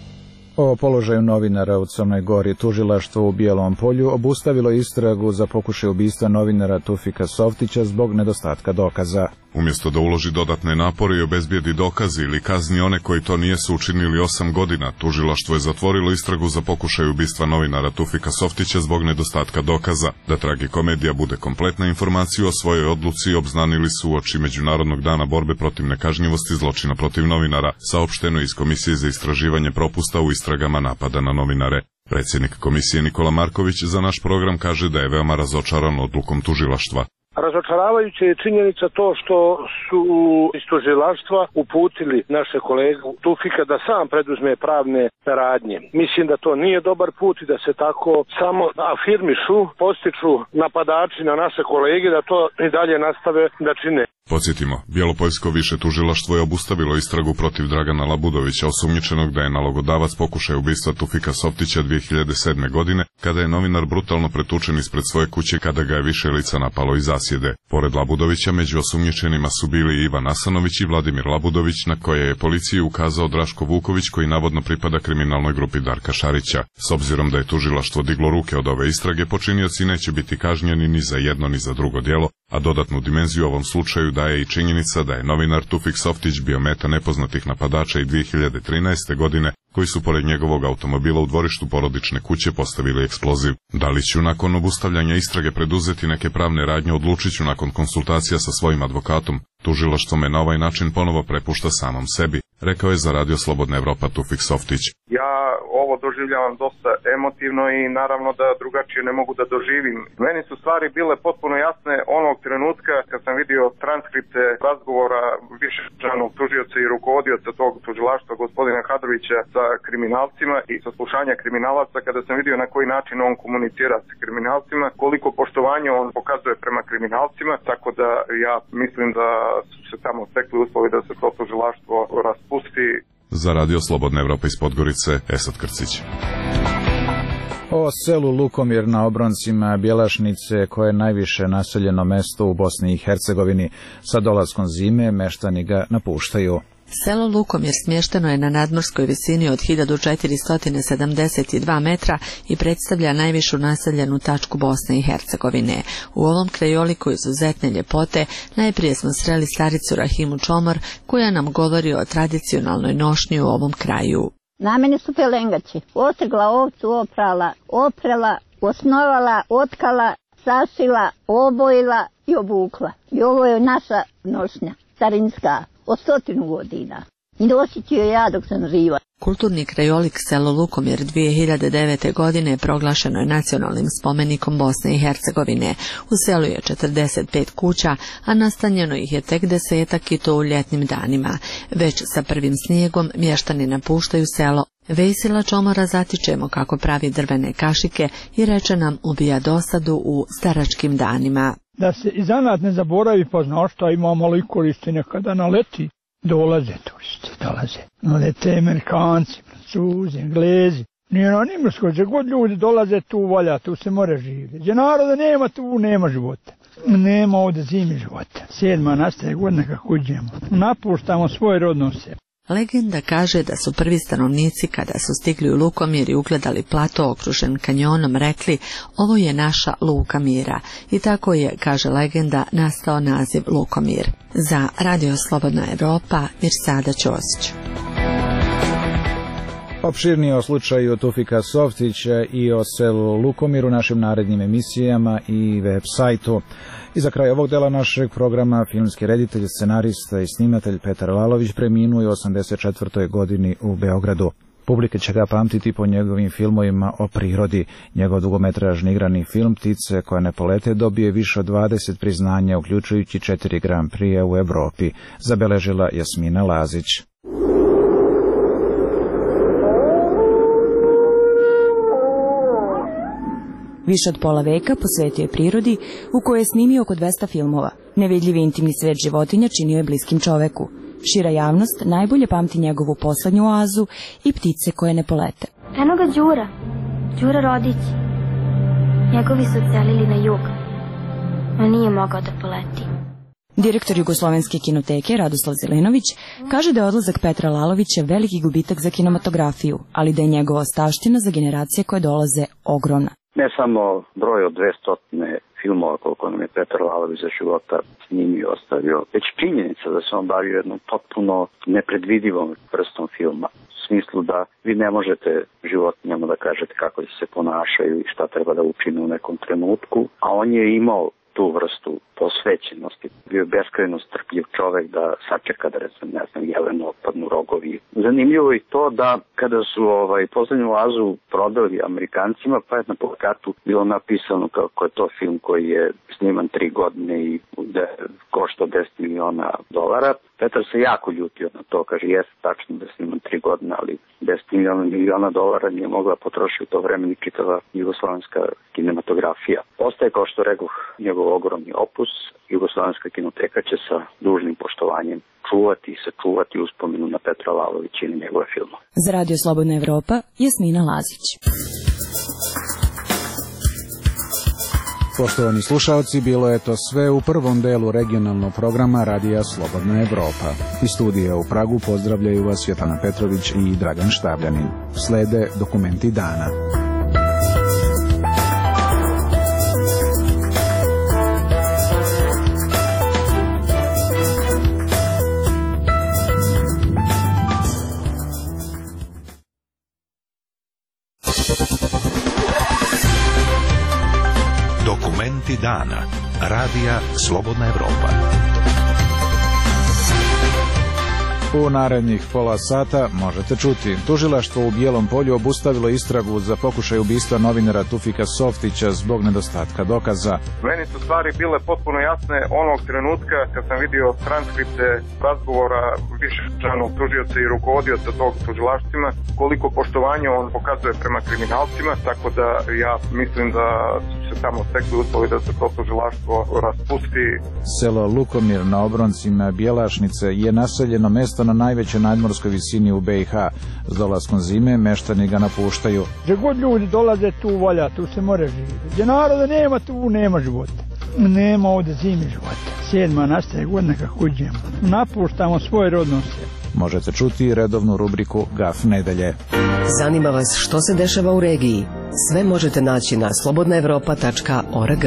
O položaju novinara u Crnoj Gori tužilaštvo u Bijelom Polju obustavilo istragu za pokušaj ubistva novinara Tufika Softića zbog nedostatka dokaza. Umjesto da uloži dodatne napore i obezbijedi dokaze ili kazni one koji to nijesu učinili osam godina, tužilaštvo je zatvorilo istragu za pokušaj ubistva novinara Tufika Softića zbog nedostatka dokaza. Da tragikomedija bude kompletna, informaciju o svojoj odluci obznanili su uoči Međunarodnog dana borbe protiv nekažnjivosti zločina protiv novinara, saopšteno iz Komisije za istraživanje propusta u istragama napada na novinare. Predsjednik komisije Nikola Marković za naš program kaže da je veoma razočaran odlukom tužilaštva. Razočaravajuća je činjenica to što su iz tužilaštva uputili naše kolegu Tufika da sam preduzme pravne radnje. Mislim da to nije dobar put i da se tako samo afirmišu, postiču napadači na naše kolege, da to i dalje nastave da čine. Podsjetimo, Bjelopoljsko više tužilaštvo je obustavilo istragu protiv Dragana Labudovića, osumnjičenog da je nalogodavac pokušaja ubistva Tufika Softića dvije hiljade sedme. godine, kada je novinar brutalno pretučen ispred svoje kuće kada ga je više lica napalo iz zasjede. Pored Labudovića, među osumnjičenima su bili Ivan Asanović i Vladimir Labudović, na koje je policiji ukazao Draško Vuković, koji navodno pripada kriminalnoj grupi Darka Šarića. S obzirom da je tužilaštvo diglo ruke od ove istrage, počinioci neće biti kažnjeni ni za jedno ni za drugo djelo, a dodatnu dimenziju ovom slučaju daje i činjenica da je novinar Tufik Softić bio meta nepoznatih napadača i dvije hiljade trinaeste. godine, koji su pored njegovog automobila u dvorištu porodične kuće postavili eksploziv. Da li ću nakon obustavljanja istrage preduzeti neke pravne radnje, odlučit ću nakon konsultacija sa svojim advokatom. Tužilaštvo me na ovaj način ponovo prepušta samom sebi, rekao je za Radio Slobodna Evropa Tufik Softić. Ja ovo doživljavam dosta emotivno i naravno da drugačije ne mogu da doživim. Meni su stvari bile potpuno jasne onog trenutka kad sam vidio transkripte razgovora višestranog tužioca i rukovodioca tog tužilaštva gospodina Hadrovića sa kriminalcima i saslušanja kriminalaca, kada sam vidio na koji način on komunicira sa kriminalcima, koliko poštovanja on pokazuje prema kriminalcima, tako da ja mislim da su se tamo stekli uslovi da se to tužilaštvo raspusti. Za Radio Slobodna Evropa iz Podgorice, Esad Krcić. O selu Lukomir na obroncima Bjelašnice, koje je najviše naseljeno mesto u Bosni i Hercegovini, sa dolaskom zime meštani ga napuštaju. Selo Lukomir smješteno je na nadmorskoj visini od hiljadu četiristo sedamdeset dva metra i predstavlja najvišu naseljenu tačku Bosne i Hercegovine. U ovom krajoliku izuzetne ljepote najprije smo sreli staricu Rahimu Čomor, koja nam govori o tradicionalnoj nošnji u ovom kraju. Na meni su pelengači. Otrgla ovcu, oprala, oprela, osnovala, otkala, sašila, obojila i obukla. I ovo je naša nošnja, starinska, od stotinu godina. I nosit ću je ja dok sam živa. Kulturni krajolik selo Lukomir dvije hiljade devete. godine proglašeno je nacionalnim spomenikom Bosne i Hercegovine. U selu je četrdeset pet kuća, a nastanjeno ih je tek desetak i to u ljetnim danima. Već sa prvim snijegom mještani napuštaju selo. Vejsila Čomora zatičemo kako pravi drvene kašike i reče nam ubija dosadu u staračkim danima. Da se i zanat ne zaboravi, pa znaš šta, ima malo i korištenja kada naleti. Dolaze turisti, dolaze. Nalete Amerikanci, Francuzi, Englezi. Nije na Nimrskoj, gdje god ljudi dolaze, tu valja, tu se more živjeti. Gdje naroda nema, tu nema života. Nema ovdje zimi života. Sedma nastaje godina kako idemo. Napuštamo svoje rodno selo. Legenda kaže da su prvi stanovnici kada su stigli u Lukomir i ugledali plato okružen kanjonom rekli ovo je naša Luka mira. I tako je, kaže legenda, nastao naziv Lukomir. Za Radio Slobodna Evropa, Mirsada Ćosić. Opširnije o slučaju Tufika Softića i o selu Lukomir u našim narednim emisijama i web sajtu. I za kraj ovog dela našeg programa filmski reditelj, scenarista i snimatelj Petar Lalović preminuo je u osamdeset četvrtoj. godini u Beogradu. Publika će ga pamtiti po njegovim filmovima o prirodi. Njegov dugometražni igrani film Ptice koje ne polete dobije više od dvadeset priznanja, uključujući četiri Grand Prix u Evropi, zabeležila Jasmina Lazić. Više od pola veka posvetio je prirodi, u kojoj je snimio oko dvesta filmova. Nevidljivi intimni svet životinja činio je bliskim čoveku. Šira javnost najbolje pamti njegovu poslednju oazu i Ptice koje ne polete. Eno ga Đura, Đura Rodić. Njegovi su odselili na jug, no nije mogao da poleti. Direktor Jugoslovenske kinoteke Radoslav Zelenović kaže da je odlazak Petra Lalovića veliki gubitak za kinematografiju, ali da je njegova ostavština za generacije koje dolaze ogromna. Ne samo broj od dvesta filmova koliko nam je Petar Lalović za života snimio ostavio, već činjenica da se on bavio jednom potpuno nepredvidivom vrstom filma. U smislu da vi ne možete životinjama da kažete kako se ponašaju i šta treba da učine u nekom trenutku, a on je imao tu vrstu posvećenosti. Bio je beskrajno strpljiv čovek da sačeka da recimo, ne znam, Jelenu otpadnu rogovi. Zanimljivo je to da kada su ovaj, poslednju oazu prodali Amerikancima, pa je na plakatu bilo napisano kako je to film koji je sniman tri godine i da košta deset miliona dolara. Petar se jako ljutio na to, kaže, jeste tačno da je sniman tri godine, ali deset miliona dolara nije mogla potrošiti u to vreme ni čitava jugoslovenska kinematografija. Ostaje, kao što rekoh, njegov ogromni opus. Jugoslovenska kinoteka će sa dužnim poštovanjem čuvati i sačuvati uspomenu na Petra Lalovića i na njegove filmove. Za Radio Slobodna Evropa, Jasmina Lazić. Poštovani slušalci, bilo je to sve u prvom delu regionalnog programa Radija Slobodna Evropa. Iz studija u Pragu pozdravljaju vas Svetlana Petrović i Dragan Štabljanin. Slede dokumenti dana. Dokumenti dana. Radija Slobodna Evropa. U narednih pola sata možete čuti. Tužilaštvo u Bijelom Polju obustavilo istragu za pokušaj ubistva novinara Tufika Softića zbog nedostatka dokaza. Meni su stvari bile potpuno jasne onog trenutka kad sam vidio transkripte razgovora višečlanog tužioca i rukovodioca tog tužilaštvima, koliko poštovanja on pokazuje prema kriminalcima, tako da ja mislim da se tamo stekli uslovi da se to tužilaštvo raspusti. Selo Lukomir na obroncima Bjelašnice je naseljeno mesto na najvećoj nadmorskoj visini u B i H. S dolaskom zime meštani ga napuštaju. Gdje god ljudi dolaze tu volja, tu se more živjeti. Gdje naroda nema, tu nema života. Nema ovdje zimi života. Sedma nastaje godina kako uđemo. Napuštamo svoje rodno selo. Možete čuti redovnu rubriku Gaf nedelje. Zanima vas što se dešava u regiji? Sve možete naći na slobodna evropa tačka org.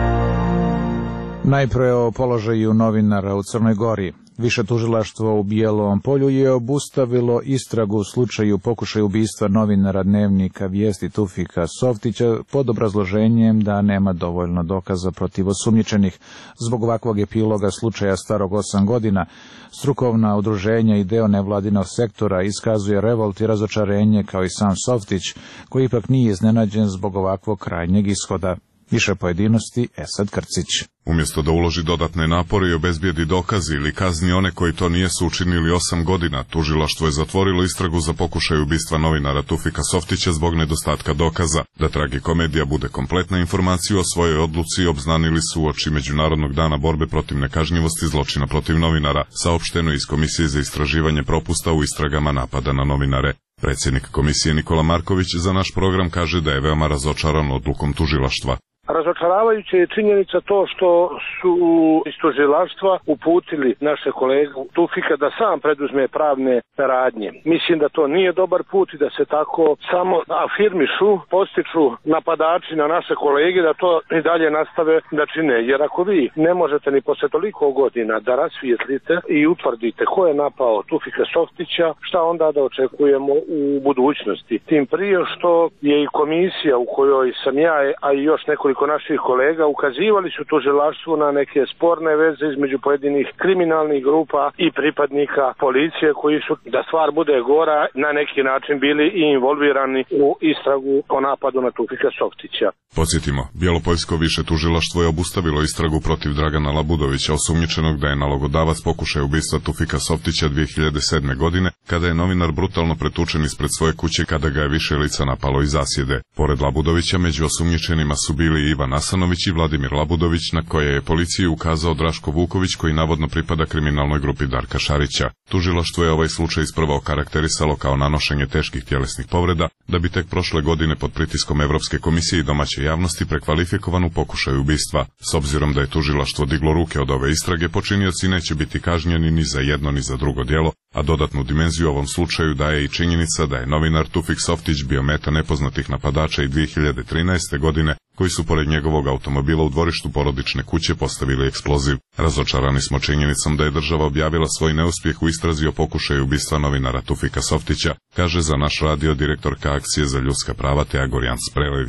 Najpre o položaju novinara u Crnoj Gori. Više tužilaštvo u Bijelom Polju je obustavilo istragu u slučaju pokušaja ubistva novinara dnevnika Vijesti Tufika Softića pod obrazloženjem da nema dovoljno dokaza protiv osumnjičenih. Zbog ovakvog epiloga slučaja starog osam godina, strukovna udruženja i deo nevladinog sektora iskazuje revolt i razočarenje kao i sam Softić, koji ipak nije iznenađen zbog ovakvog krajnjeg ishoda. Više pojedinosti Esad Krcić. Umjesto da uloži dodatne napore i obezbijedi dokazi ili kazni one koji to nijesu učinili osam godina, tužilaštvo je zatvorilo istragu za pokušaj ubistva novinara Tufika Softića zbog nedostatka dokaza. Da tragikomedija bude kompletna, informaciju o svojoj odluci obznanili su uoči Međunarodnog dana borbe protiv nekažnjivosti zločina protiv novinara, saopšteno iz Komisije za istraživanje propusta u istragama napada na novinare. Predsjednik komisije Nikola Marković za naš program kaže da je veoma razočaran odlukom tužilaštva. Razočaravajuće je činjenica to što su iz tužilaštva uputili naše kolegu Tufika da sam preduzme pravne radnje. Mislim da to nije dobar put i da se tako samo afirmišu, postiču napadači na naše kolege da to i dalje nastave da čine. Jer ako vi ne možete ni posle toliko godina da rasvijetlite i utvrdite ko je napao Tufika Softića, šta onda da očekujemo u budućnosti? Tim prije što je i komisija u kojoj sam ja, a i još nekoliko naših kolega ukazivali su tužilaštvu na neke sporne veze između pojedinih kriminalnih grupa i pripadnika policije koji su, da stvar bude gora, na neki način bili i involvirani u istragu o napadu na Tufika Softića. Podsjetimo, Bjelopoljsko više tužilaštvo je obustavilo istragu protiv Dragana Labudovića, osumnjičenog da je nalogodavac pokušaja ubistva Tufika Softića dvije hiljade sedme. godine, kada je novinar brutalno pretučen ispred svoje kuće kada ga je više lica napalo iz zasjede. Pored Labudovića, među osumnjičenima su bili Ivan Asanović i Vladimir Labudović, na koje je policiji ukazao Draško Vuković, koji navodno pripada kriminalnoj grupi Darka Šarića. Tužilaštvo je ovaj slučaj isprva okarakterisalo kao nanošenje teških tjelesnih povreda, da bi tek prošle godine pod pritiskom Evropske komisije i domaće javnosti prekvalifikovan u pokušaj ubistva. S obzirom da je tužilaštvo diglo ruke od ove istrage, počinioci neće biti kažnjeni ni za jedno ni za drugo djelo, a dodatnu dimenziju ovom slučaju daje i činjenica da je novinar Tufik Softić bio meta nepoznatih napadača i dvije hiljade trinaeste. godine, koji su pored njegovog automobila u dvorištu porodične kuće postavili eksploziv. Razočarani smo činjenicom da je država objavila svoj neuspjeh u istrazi o pokušaju ubistva novinara Tufika Softića, kaže za naš radio direktorka akcije za ljudska prava Teja Gorjan Sprelević.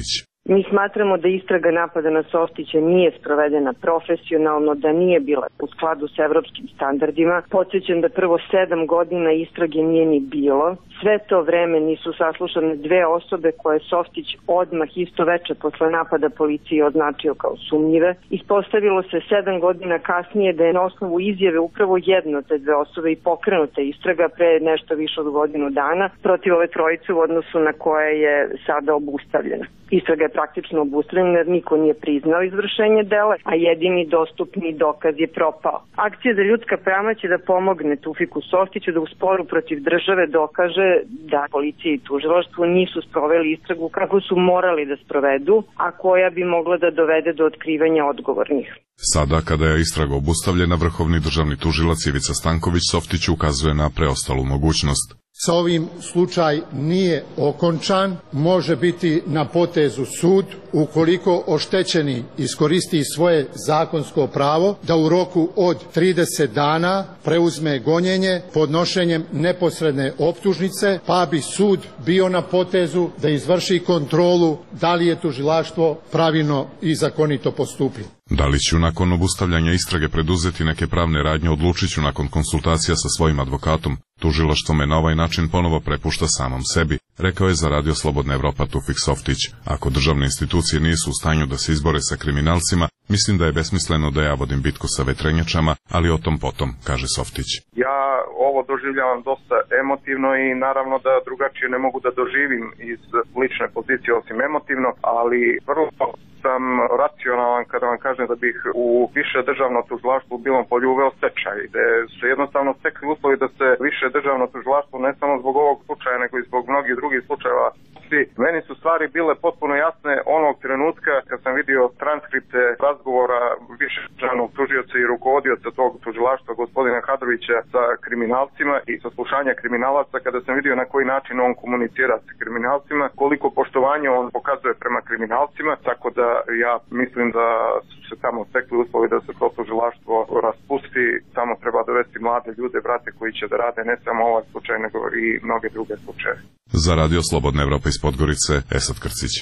Mi smatramo da istraga napada na Softića nije sprovedena profesionalno, da nije bila u skladu sa evropskim standardima. Podsjećam da prvo sedam godina istrage nije ni bilo. Sve to vreme nisu saslušane dve osobe koje Softić odmah isto veče posle napada policije označio kao sumnjive. Ispostavilo se sedam godina kasnije da je na osnovu izjave upravo jedno te dve osobe i pokrenuta istraga pre nešto više od godinu dana protiv ove trojice u odnosu na koje je sada obustavljena. Istraga je praktično obustavljena jer niko nije priznao izvršenje dela, a jedini dostupni dokaz je propao. Akcija za ljudska prava će da pomogne Tufiku Softiću da u sporu protiv države dokaže da policija i tužilaštvo nisu sproveli istragu kako su morali da sprovedu, a koja bi mogla da dovede do otkrivanja odgovornih. Sada, kada je istraga obustavljena, vrhovni državni tužilac Ivica Stanković Softiću ukazuje na preostalu mogućnost. Sa ovim slučaj nije okončan, može biti na potezu sud ukoliko oštećeni iskoristi svoje zakonsko pravo da u roku od trideset dana preuzme gonjenje podnošenjem neposredne optužnice, pa bi sud bio na potezu da izvrši kontrolu da li je tužilaštvo pravilno i zakonito postupilo. Da li ću nakon obustavljanja istrage preduzeti neke pravne radnje, odlučit ću nakon konsultacija sa svojim advokatom. Tužilaštvo me na ovaj način ponovo prepušta samom sebi, rekao je za Radio Slobodna Evropa Tufik Softić. Ako državne institucije nisu u stanju da se izbore sa kriminalcima, mislim da je besmisleno da ja vodim bitku sa vetrenjačama, ali o tom potom, kaže Softić. Ja ovo doživljavam dosta emotivno i naravno da drugačije ne mogu da doživim iz lične pozicije osim emotivno, ali vrlo sam racionalan kada vam kažem da bih u više državno tužilaštvo u Bilom Polju uveo stečaj, gde su jednostavno stekli uslovi da se više državno tužilaštvo ne samo zbog ovog slučaja, nego i zbog mnogih drugih slučajeva. Meni su stvari bile potpuno jasne onog trenutka kad sam vidio transkripte razgovora više državnog tužioca i rukovodioca tog tužilaštva gospodina Hadrovića sa kriminalcima i saslušanja kriminalaca, kada sam vidio na koji način on komunicira sa kriminalcima, koliko poštovanja on pokazuje prema kriminalcima, tako da ja mislim da su se tamo stekli uslovi da se to tužilaštvo raspusti. Tamo treba dovesti mlade ljude, brate, koji će da rade ne samo ovaj slučaj, nego i mnoge druge slučaje. Za Radio Slobodna Evropa iz Podgorice, Esad Krcić.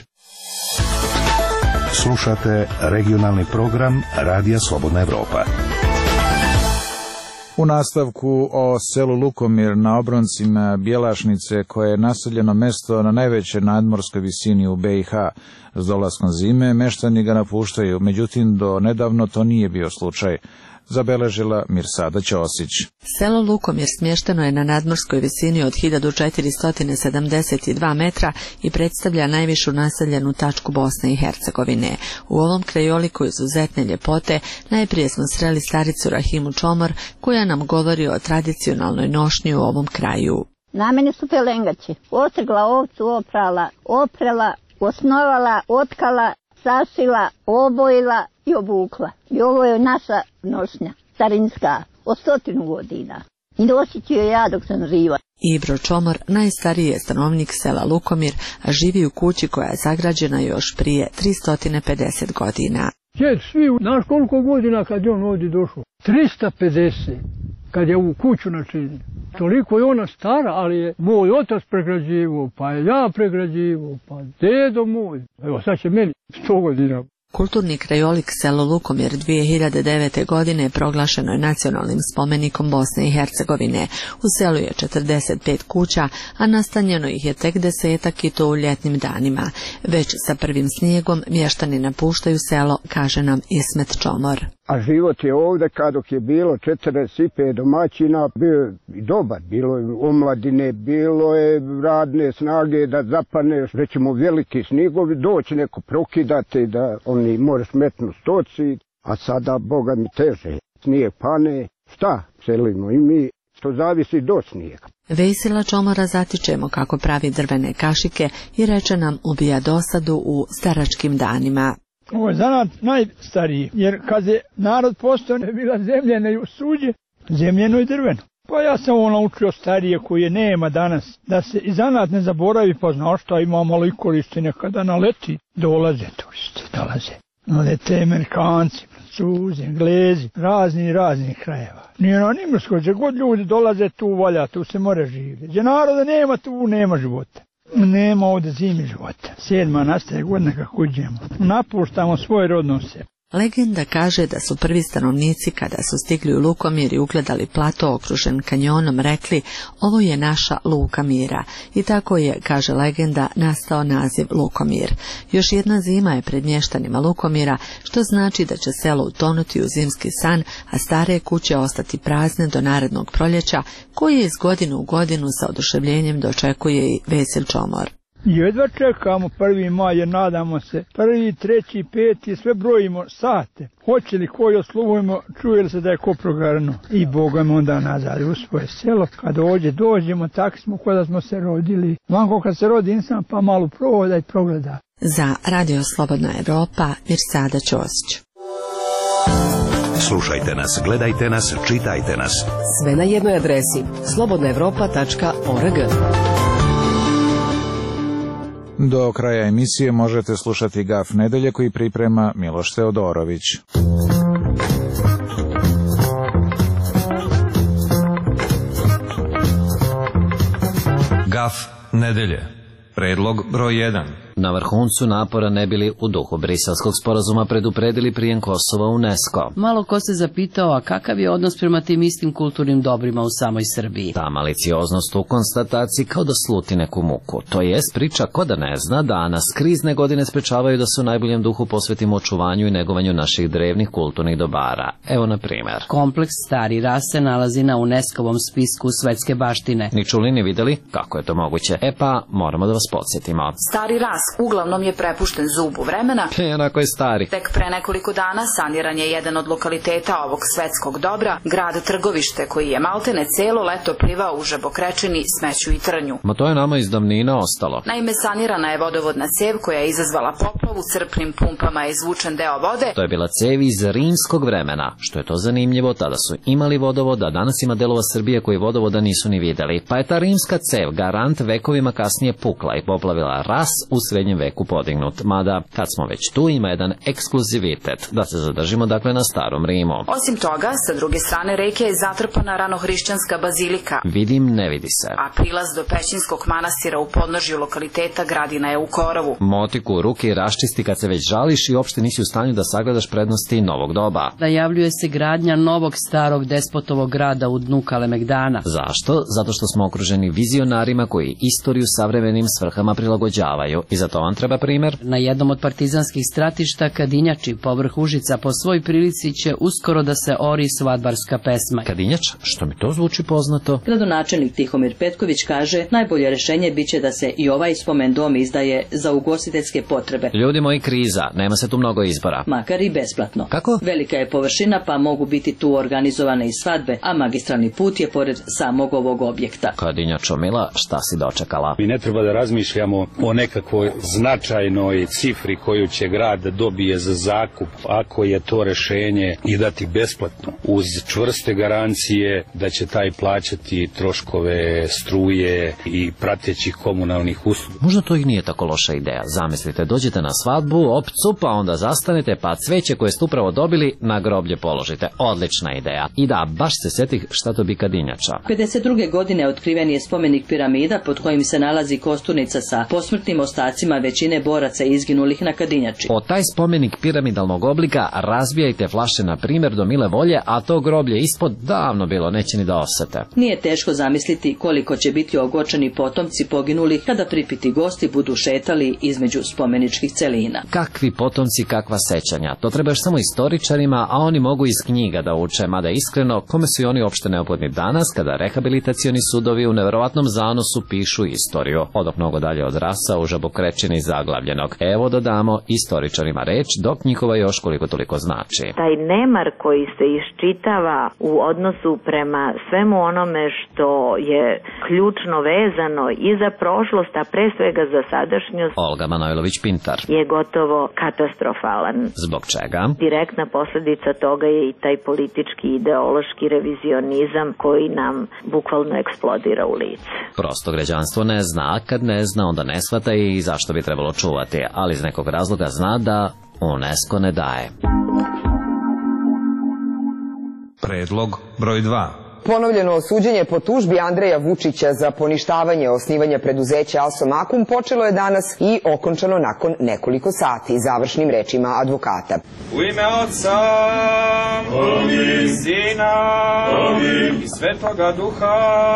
Slušate regionalni program Radija Slobodna Evropa. U nastavku o selu Lukomir na obroncima Bjelašnice, koje je naseljeno mesto na najvećoj nadmorskoj visini u B i H. S dolaskom zime meštani ga napuštaju, međutim do nedavno to nije bio slučaj, zabeležila Mirsada Ćosić. Selo Lukomir smješteno je na nadmorskoj visini od hiljadu četiristo sedamdeset dva metra i predstavlja najvišu naseljenu tačku Bosne i Hercegovine. U ovom krajoliku izuzetne ljepote najprije smo sreli staricu Rahimu Čomor, koja nam govori o tradicionalnoj nošnji u ovom kraju. Na mene su pelengači. Otrgla ovcu, oprala, oprela, osnovala, otkala, sašila, obojila i obukla. I ovo je naša nošnja, carinska, od stotinu godina. I nosit ću je ja dok sam živa. Ibro Čomor najstariji je stanovnik sela Lukomir, a živi u kući koja je sagrađena još prije tristo pedeset godina. Djed, svi, znaš koliko godina kad je on ovdje došao? tristo pedeset, kad je u kuću načinio. Toliko je ona stara, ali je moj otac pregrađivao, pa je ja pregrađivao, pa dedo moj. Evo sad će meni sto godina. Kulturni krajolik selo Lukomir dvije hiljade devete. godine proglašeno je nacionalnim spomenikom Bosne i Hercegovine. U selu je četrdeset pet kuća, a nastanjeno ih je tek desetak i to u ljetnim danima. Već sa prvim snijegom mještani napuštaju selo, kaže nam Ismet Čomor. A život je ovdje, kadok je bilo četrdeset pet domaćina, bio i dobar. Bilo je omladine, bilo je radne snage da zapaneš, recimo veliki snigovi, doći neko prokidate da oni moraš metnu stoci, a sada, Boga mi teže, snijeg pane, šta selimo i mi, što zavisi do snijega. Vejsila Čomora zatičemo kako pravi drvene kašike i reče nam ubija dosadu u staračkim danima. Ovo je zanat najstariji, jer kad je narod postao ne bila zemljena i suđe, zemljeno i drveno. Pa ja sam ovo naučio starije koje nema danas, da se i zanat ne zaboravi, pa znaš šta, ima malo i korištenja kada naleti, dolaze turisti, dolaze. Nalete Amerikanci, Francuzi, Englezi, razni razni krajeva. Nije na Nimrskoj, gdje god ljudi dolaze tu valja, tu se more živjeti. Gdje naroda nema, tu nema života. Nema ovdje zimi života. Sedma nastaje godina kako uđemo. Napuštamo svoj rodno selo. Legenda kaže da su prvi stanovnici kada su stigli u Lukomir i ugledali plato okružen kanjonom rekli ovo je naša Luka mira i tako je, kaže legenda, nastao naziv Lukomir. Još jedna zima je pred mještanima Lukomira, što znači da će selo utonuti u zimski san, a stare kuće ostati prazne do narednog proljeća koje iz godinu u godinu sa oduševljenjem dočekuje i vesel čomor. Jedva čekamo prvi maj jer nadamo se prvi, treći, peti, sve brojimo sate. Hoće li koji osluvujemo, čuje li se da je ko progarno. I Bogom onda nazad u svoje selo. Kad dođe, dođemo, tako smo kada smo se rodili. Vanko kad se rodi insan pa malo prohoda i progleda. Za Radio Slobodna Evropa, Mirsada Ćosić. Slušajte nas, gledajte nas, čitajte nas. Sve na jednoj adresi slobodna evropa tačka org. Do kraja emisije možete slušati Gaf nedelje koji priprema Miloš Teodorović. Gaf nedelje. Predlog broj jedan. Na vrhuncu napora ne bili u duhu briselskog sporazuma predupredili prijem Kosova u UNESCO. Malo ko se zapitao, a kakav je odnos prema tim istim kulturnim dobrima u samoj Srbiji? Ta malicioznost u konstataciji kao da sluti neku muku. To jest priča ko da ne zna da nas krizne godine sprečavaju da se u najboljem duhu posvetimo očuvanju i negovanju naših drevnih kulturnih dobara. Evo na primjer. Kompleks Stari Ras se nalazi na UNESCO-vom spisku svetske baštine. Ni čuli ni videli kako je to moguće. E pa, moramo da vas podsjetimo. Stari Ras uglavnom je prepušten zubu vremena. E, onako je stari. Tek pre nekoliko dana saniran je jedan od lokaliteta ovog svetskog dobra, grad Trgovište, koji je maltene celo leto plivao u žabokrečini, smeću i trnju. Ma to je nama iz davnina ostalo. Naime, sanirana je vodovodna cev koja je izazvala poplavu, crpnim pumpama je izvučen deo vode. To je bila cev iz rimskog vremena. Što je to zanimljivo, tada su imali vodovod, a danas ima delova Srbije koji vodovoda nisu ni videli. Pa je ta rimska cev garant vekovima kasnije pukla i poplavila Ras u srednjem veku podignut. Mada, kad smo već tu, ima jedan ekskluzivitet, da se zadržimo dakle na starom Rimu. Osim toga, sa druge strane reke je zatrpana ranohrišćanska bazilika. Vidim, ne vidi se. A prilaz do Pećinskog manastira u podnožju lokaliteta Gradina je u korovu. Motiku u ruke i raščisti kad se već žališ i uopšte nisi u stanju da sagledaš prednosti novog doba. Najavljuje se gradnja novog starog despotovog grada u dnu Kalemegdana. Zašto? Zato što smo okruženi vizionarima koji istoriju savremenim svrhama prilagođavaju. I za to vam treba primjer? Na jednom od partizanskih stratišta Kadinjači povrh Užica po svoj prilici će uskoro da se ori svadbarska pesma. Kadinjač? Što mi to zvuči poznato? Gradonačelnik Tihomir Petković kaže najbolje rješenje biće da se i ovaj spomen dom izdaje za ugostiteljske potrebe. Ljudi moji, kriza, nema se tu mnogo izbora. Makar i besplatno. Kako? Velika je površina pa mogu biti tu organizovane i svadbe, a magistralni put je pored samog ovog objekta. Kadinjačo mila, šta si dočekala? Mi ne treba da razmišljamo o nekakvoj značajnoj cifri koju će grad da dobije za zakup ako je to rešenje i dati besplatno uz čvrste garancije da će taj plaćati troškove struje i pratećih komunalnih usluga. Možda to i nije tako loša ideja. Zamislite, dođete na svadbu, opcu, pa onda zastanete, pa cveće koje ste upravo dobili na groblje položite. Odlična ideja. I da, baš se setih šta to bi Kadinjača. pedeset druge godine otkriven je spomenik piramida pod kojim se nalazi kosturnica sa posmrtnim ostacima većine boraca izginulih na Kadinjači. O taj spomenik piramidalnog oblika razbijajte flaše na primjer do mile volje, a to groblje ispod davno bilo, neće ni da osete. Nije teško zamisliti koliko će biti ogočeni potomci poginulih kada pripiti gosti budu šetali između spomeničkih celina. Kakvi potomci, kakva sećanja. To treba još samo istoričarima, a oni mogu iz knjiga da uče, mada iskreno, kome su i oni uopšte neophodni danas kada rehabilitacioni sudovi u neverovatnom zanosu pišu istoriju. Odok mnogo dalje od Rasa u žabokrečini zaglavljenog. Evo dodamo istoričarima reč, dok njihova još koliko toliko znači. Taj nemar koji se iščitava u odnosu prema svemu onome što je ključno vezano i za prošlost, a pre svega za sadašnjost, Olga Manojlović-Pintar, je gotovo katastrofalan. Zbog čega? Direktna posljedica toga je i taj politički ideološki revizionizam koji nam bukvalno eksplodira u lice. Prosto građanstvo ne zna, a kad ne zna onda ne shvata i zašto bi trebalo čuvati, ali iz nekog razloga zna da UNESCO ne daje. Predlog broj dva. Ponovljeno suđenje po tužbi Andreja Vučića za poništavanje osnivanja preduzeća Alsomakum počelo je danas i okončano nakon nekoliko sati, završnim rečima advokata. U ime Otca, Sina i Svetoga Duha.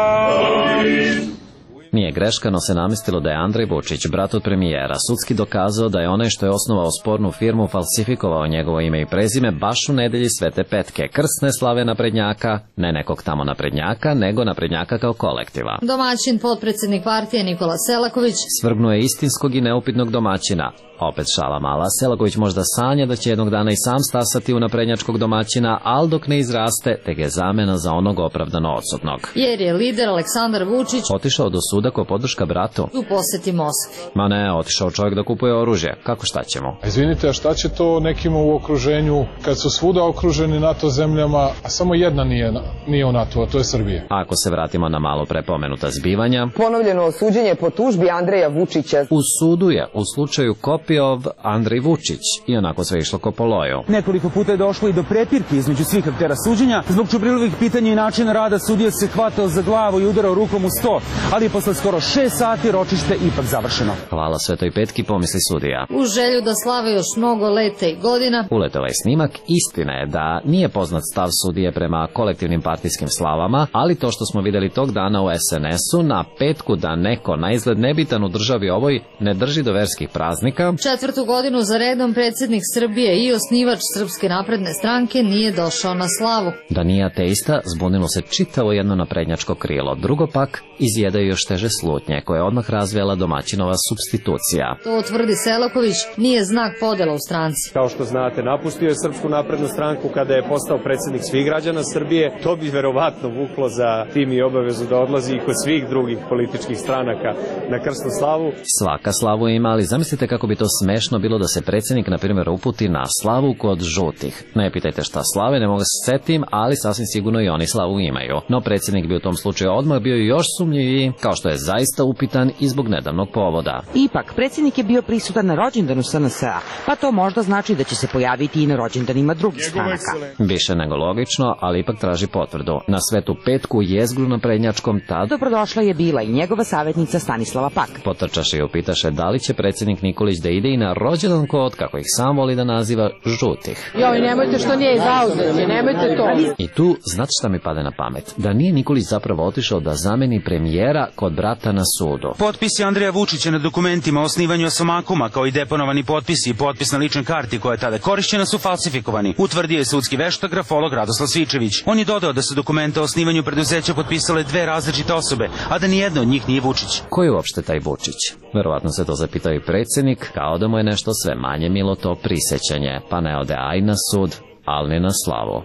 Nije greška, no se namestilo da je Andrej Vučić, brat od premijera, sudski dokazao da je onaj što je osnovao spornu firmu falsifikovao njegovo ime i prezime baš u nedelji Svete Petke, krsne slave naprednjaka, ne nekog tamo naprednjaka, nego naprednjaka kao kolektiva. Domaćin, potpredsjednik partije Nikola Selaković, svrgnuo je istinskog i neupitnog domaćina. Opet šala mala, Selaković možda sanja da će jednog dana i sam stasati u naprednjačkog domaćina, ali dok ne izraste, te je zamena za onog opravdano odsutnog. Jer je lider Aleksandar Vučić otišao do suda kao podrška bratu. U poseti Moskvi. Ma ne, otišao čovjek da kupuje oružje. Kako šta ćemo? Izvinite, a šta će to nekima u okruženju kad su svuda okruženi NATO zemljama, a samo jedna nije, nije u NATO, a to je Srbija? Ako se vratimo na malo prepomenuta zbivanja. Ponovljeno suđenje po tužbi Andreja Vučića. U sudu je, u slučaju Kopijov, Andrej Vučić, i onako sve išlo ko po loju. Nekoliko puta je došlo i do prepirki između svih aktera suđenja. Zbog Čubrilovih pitanja i načina rada sudija se hvatao za glavu i udarao rukom u sto, ali je posle skoro šest sati ročište ipak završeno. Hvala Svetoj Petki, pomisli sudija. U želju da slave još mnogo leta i godina. Uletao je snimak. Istina je da nije poznat stav sudije prema kolektivnim partijskim slavama, ali to što smo videli tog dana u es en esu na petku da neko na izgled nebitan u državi ovoj ne drži do verskih praznika. Četvrtu godinu za redom predsjednik Srbije i osnivač Srpske napredne stranke nije došao na slavu. Da nije ateista, zbunilo se čitavo jedno naprednjačko krilo. Drugo pak, izjedaju još teže slutnje, koje je odmah razvijala domaćinova supstitucija. To tvrdi Selaković, nije znak podela u stranci. Kao što znate, napustio je Srpsku naprednu stranku kada je postao predsjednik svih građana Srbije. To bi verovatno vuklo za tim i obavezu da odlazi i kod svih drugih političkih stranaka na krsnu slavu. Svaka slavu ima, ali zamislite kako bi to smešno bilo da se predsjednik, na primjer, uputi na slavu kod žutih. Ne pitajte šta slave, ne mogu se setim, ali sasvim sigurno i oni slavu imaju. No predsjednik bi u tom slučaju odmah bio još sumnjiviji, kao što je zaista upitan i zbog nedavnog povoda. Ipak, predsjednik je bio prisutan na rođendanu es en es a, pa to možda znači da će se pojaviti i na rođendanima drugih stranaka. Više nego logično, ali ipak traži potvrdu. Na Svetu Petku jezgru naprednjačkom tad dobrodošla je bila i njegova savjetnica Stanislava Pak. Potrčaše i upitaše da li će predsjednik Nikolić da ide i na rođendan kod, kako ih sam voli da naziva, žutih. Joj, nemojte što nije zauzeti, nemojte to. I tu, znate šta mi pade na pamet? Da nije Nikolić zapravo otišao da zameni premijera kod brata na sudu. Potpisi Andreja Vučića na dokumentima o osnivanju Alsomakuma, kao i deponovani potpisi i potpis na ličnoj karti koja je tada korišćena, su falsifikovani, utvrdio je sudski veštak grafolog Radoslav Svičević. On je dodao da su dokumente o osnivanju preduzeća potpisale dve različite osobe, a da nijedna od njih nije Vučić. Ko je uopšte taj Vučić? Verovatno se to zapitao i predsjednik, kao da mu je nešto sve manje milo to prisećanje, pa ne ode aj na sud, ali ni na slavu.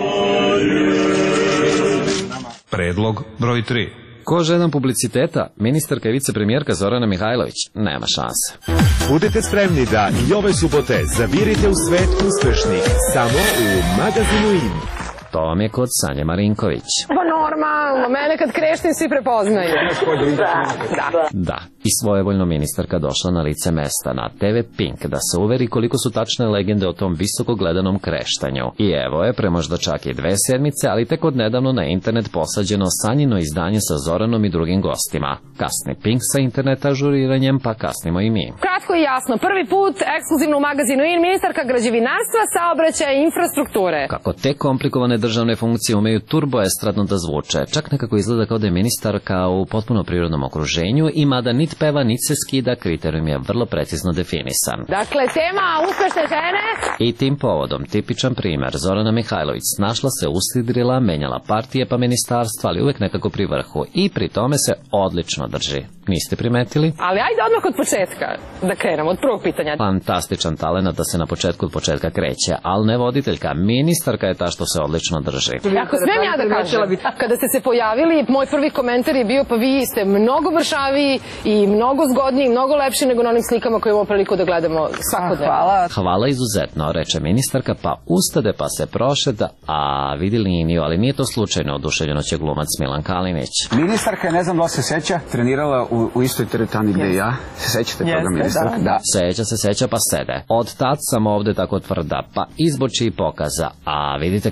Predlog broj tri. Ko žedan publiciteta, ministarka i vicepremijerka Zorana Mihajlović, nema šanse. Budite spremni da i ove subote zavirite u svet uspešnih, samo u Magazinu In. To vam je kod Sanje Marinković. Pa normalno, mene kad kreštim svi prepoznaju. Da, da. Da, i svojevoljno ministarka došla na lice mesta na te ve Pink da se uveri koliko su tačne legende o tom visoko gledanom kreštanju. I evo je, pre možda čak i dve sedmice, ali tek od nedavno na internet posađeno Sanjino izdanje sa Zoranom i drugim gostima. Kasni Pink sa interneta ažuriranjem, pa kasnimo i mi. Kratko i jasno, prvi put ekskluzivno u Magazinu In, ministarka građevinarstva, saobraćaja i infrastrukture. Kako te komplikovane državne funkcije umeju turboestradno da zvuče, čak nekako izgleda kao da je ministarka u potpuno prirodnom okruženju i mada nit peva, nit se skida, kriterijum je vrlo precizno definisan. Dakle, tema uspešne žene. I tim povodom, tipičan primer, Zorana Mihajlović snašla se, usidrila, menjala partije pa ministarstva, ali uvek nekako pri vrhu i pri tome se odlično drži. Niste primetili? Ali ajde odmah od početka da krenemo, od prvog pitanja. Fantastičan talenat da se na početku od početka kreće, ali ne voditeljka, ministarka je ta što se odlično drži. Ako smem ja da kažem, kada ste se pojavili, moj prvi komentar je bio, pa vi ste mnogo mršaviji i mnogo zgodniji i mnogo lepši nego na onim slikama koje imamo priliku da gledamo svakodnevno. Hvala. Hvala izuzetno, reče ministarka, pa ustade pa se prošeta, a vidi liniju, ali nije to slučajno, oduševljeno će glumac Milan Kalinić. Ministarka, ne znam da se seća, trenirala u, u istoj teretani gde ja. Se sećate toga, ministarka? Da. da. Seća se, seća pa sede. Od tad sam ovde tako tvrda, pa izboči i pokaza. A vidite kako sport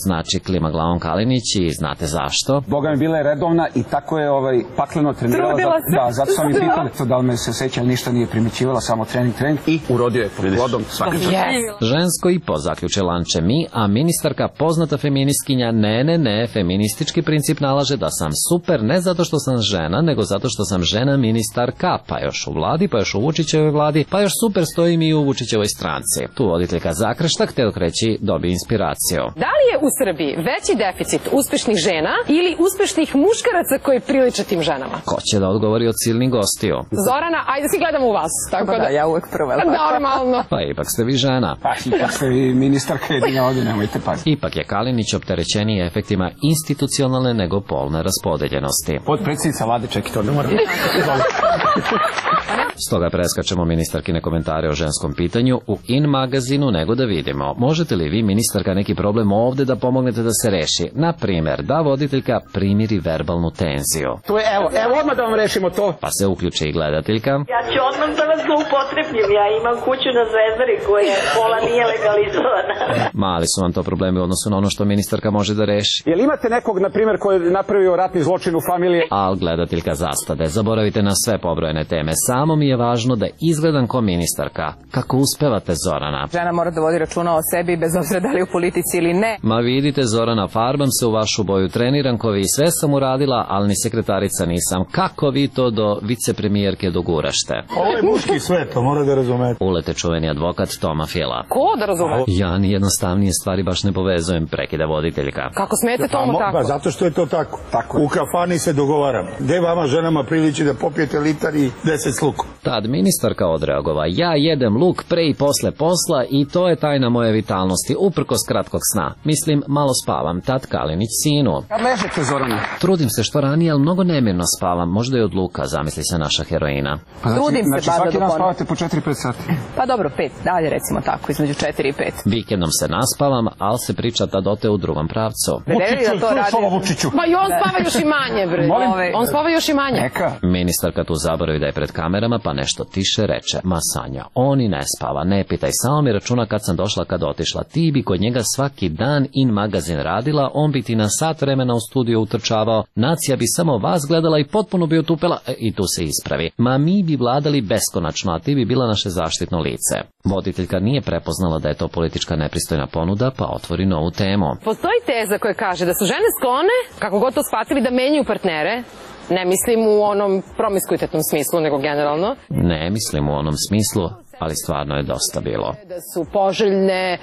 znači klima glavom Kalinić i znate zašto? Boga mi bila je redovna i tako je ovaj, pakleno trenirala. Trudila se. Da, zato sam i pitala da li me se seća, ništa nije primjećivala, samo trening, trening i urodio je pod plodom svaki čas. Yes. Žensko i po zaključe Lanče mi, a ministarka poznata feministkinja ne, ne, ne, feministički princip nalaže da sam super ne zato što sam žena, nego zato što sam žena ministarka, pa još u vladi, pa još u Vučićevoj vladi, pa još super stojim i u Vučićevoj stranci. Tu voditeljka zakrešta, htjelo kreći, dobi inspiraciju. Da li je u Srbiji veći deficit uspešnih žena ili uspešnih muškaraca koji priliče tim ženama? Ko će da odgovori od silnih gostiju? Zorana, ajde svi gledamo u vas. Tako Pa da, ja uvek prva. Normalno. Pa ipak ste vi žena. Pa ipak ste vi ministarka jedina ovdje, nemojte paziti. Ipak je Kalinić opterećeniji efektima institucionalne nego polne raspodeljenosti. Podpredsjednica vlade, čekajte, ovdje moram. Stoga preskačemo ministarkine komentare o ženskom pitanju u In magazinu nego da vidimo. Možete li vi, ministarka, neki problem ovdje da pomognete da se reši? Na primjer, da voditeljka primiri verbalnu tenziju. To je, evo, evo odmah da vam rešimo to. Pa se uključi i gledateljka. Ja ću odmah da vas zloupotrebljim. Ja imam kuću na Zvezdari koja pola nije legalizovana. Mali su vam to problemi u odnosu na ono što ministarka može da reši. Jel imate nekog, na primjer, koji je napravio ratni zločin u familiji? Al gledateljka zastade. Zaboravite na sve pobrojene teme. Samo mi je važno da izgledam ko ministarka. Kako uspevate, Zorana? Žena mora da vodi računa o sebi bez obzira da li je u politici ili ne. Ma vidite, Zorana, farbam se u vašu boju, treniram ko vi, sve sam uradila, ali ni sekretarica nisam. Kako vi to do vicepremijerke dogurašte? Ovo je muški svet, to mora da razumete. Ulete čuveni advokat Toma Fila. Ko da razume? Ja ni jednostavnije stvari baš ne povezujem, prekida voditeljka. Kako smete tomu tako? Pa zato što je to tako. tako. U kafani se dogovaramo. Gde vama ženama priliči da popijete litar i deset s lukom? Tad ministarka odreagova, ja jedem luk pre i posle posla i to je tajna moje vitalnosti, uprkos kratkog sna. Mislim, malo spavam, tad Kalinić sinu. Kad ležete, Zorana? Trudim se što ranije, ali mnogo nemirno spavam, možda i od luka, zamisli se naša heroina. Pa znači, Trudim se, znači svaki dan spavate po četiri pet sati? Pa dobro, pet, dalje recimo tako, između četiri i pet. Vikendom se naspavam, ali se priča tad ote u drugom pravcu. Vučiću, to radi. Vučiću. Ma i on spava još i manje, bre. On spava još i manje. Neka. Ministarka tu zaboravi da je pred kamerama, pa nešto tiše reče, ma Sanja, on i ne spava, ne pitaj, samo mi računa kad sam došla, kad otišla. Ti bi kod njega svaki dan In magazin radila, on bi ti na sat vremena u studiju utrčavao, nacija bi samo vas gledala i potpuno bi otupela, e, i tu se ispravi. Ma mi bi vladali beskonačno, a ti bi bila naše zaštitno lice. Voditeljka nije prepoznala da je to politička nepristojna ponuda, pa otvori novu temu. Postoji teza koja kaže da su žene sklone, kako god to shvatili, da menjaju partnere. Ne mislim u onom promiskuitetnom smislu, nego generalno. Ne mislim u onom smislu, ali stvarno je dosta bilo. Da su poželjne.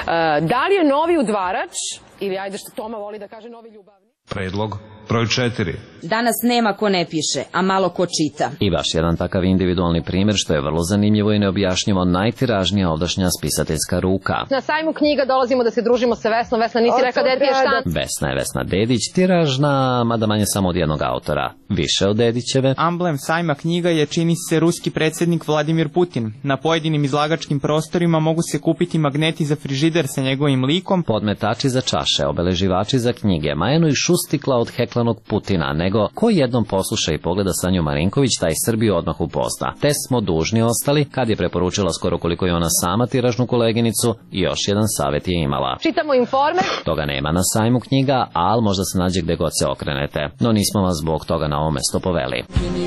Da li je novi udvarač, ili ajde što Toma voli da kaže novi ljubavni? Predlog broj četiri. Danas nema ko ne piše, a malo ko čita. I baš jedan takav individualni primjer što je vrlo zanimljivo i neobjašnjivo, najtiražnija ovdašnja spisateljska ruka. Na sajmu knjiga dolazimo da se družimo sa Vesnom. Vesna, nisi rekla da ti je štanc? Vesna je Vesna Dedić, tiražna, mada manje samo od jednog autora. Više od Dedićeve. Amblem sajma knjiga je, čini se, ruski predsjednik Vladimir Putin. Na pojedinim izlagačkim prostorima mogu se kupiti magneti za frižider sa njegovim likom, podmetači za čaše, obeleživači za knjige, majeno i šustikla od heklanog Putina, nego ko jednom posluša i pogleda Sanju Marinković, taj Srbiju odmah upozna. Te smo dužni ostali, kad je preporučila skoro koliko je ona sama tiražnu koleginicu, i još jedan savjet je imala. Čitamo Informer. Toga nema na sajmu knjiga, ali možda se nađe gde god se okrenete. No nismo vas zbog toga na ovo mesto poveli.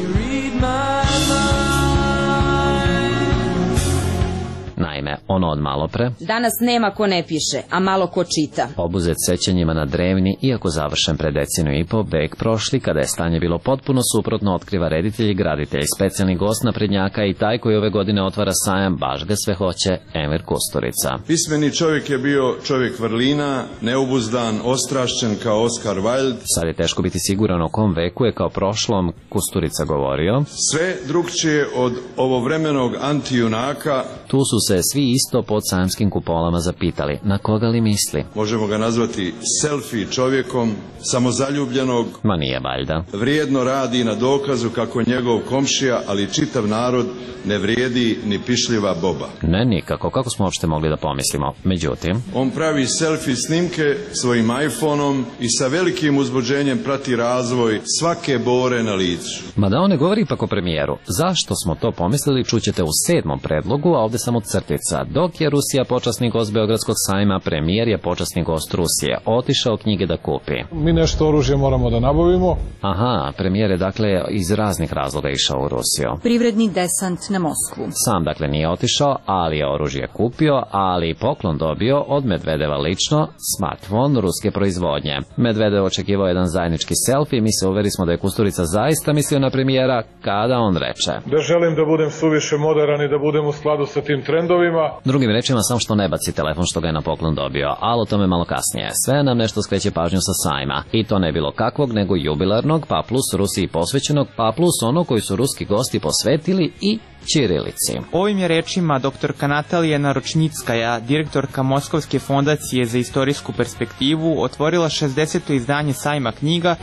Naime, ono od malo pre. Danas nema ko ne piše, a malo ko čita. Obuzet sećanjima na drevni, iako završen pre deceniju i po, vek prošli, kada je stanje bilo potpuno suprotno, otkriva reditelj i graditelj, specijalni gost naprednjaka i taj koji ove godine otvara sajam, baš ga sve hoće, Emir Kusturica. Pismeni čovjek je bio čovjek vrlina, neobuzdan, ostrašćen kao Oscar Wilde. Sad je teško biti siguran o kom veku je kao prošlom Kusturica govorio. Sve drugčije od ovovremenog antijunaka. Tu su se svi isto pod sajamskim kupolama zapitali, na koga li misli? Možemo ga nazvati selfie čovjekom, samozaljubljenog. Ma nije valjda. Vrijedno radi na dokazu kako njegov komšija, ali čitav narod ne vrijedi ni pišljiva boba. Ne, nikako, kako smo uopšte mogli da pomislimo. Međutim, on pravi selfie snimke svojim iPhoneom i sa velikim uzbuđenjem prati razvoj svake bore na licu. Mada on ne govori ipak o premijeru. Zašto smo to pomislili, čućete u sedmom predlogu, a ovde samo crtica. Dok je Rusija počasni gost Beogradskog sajma, premijer je počasni gost Rusije. Otišao knjige da kupi. Mi nešto oružje moramo da nabavimo. Aha, premijer je dakle iz raznih razloga išao u Rusiju. Privredni desant na Moskvu. Sam dakle nije otišao, ali je oružje kupio, ali i poklon dobio od Medvedeva lično, smartfon ruske proizvodnje. Medvedev očekivao jedan zajednički selfie, mi se uveri smo da je Kusturica zaista mislio na premijera kada on reče: Da želim da budem suviše moderan i da budem u skladu sa tim trendovima. Drugim rečima, samo što ne baci telefon što ga je na poklon dobio, ali o tome malo kasnije. Sve nam nešto skreće pažnju sa sajma. I to ne bilo kakvog, nego jubilarnog, pa plus Rusiji posvećenog, pa plus ono koji su ruski gosti posvetili i ćirilici. Ovim je rečima doktorka Natalija Naročnickaja, direktorka Moskovske fondacije za istorijsku perspektivu, otvorila šezdeseto izdanje sajma knjiga.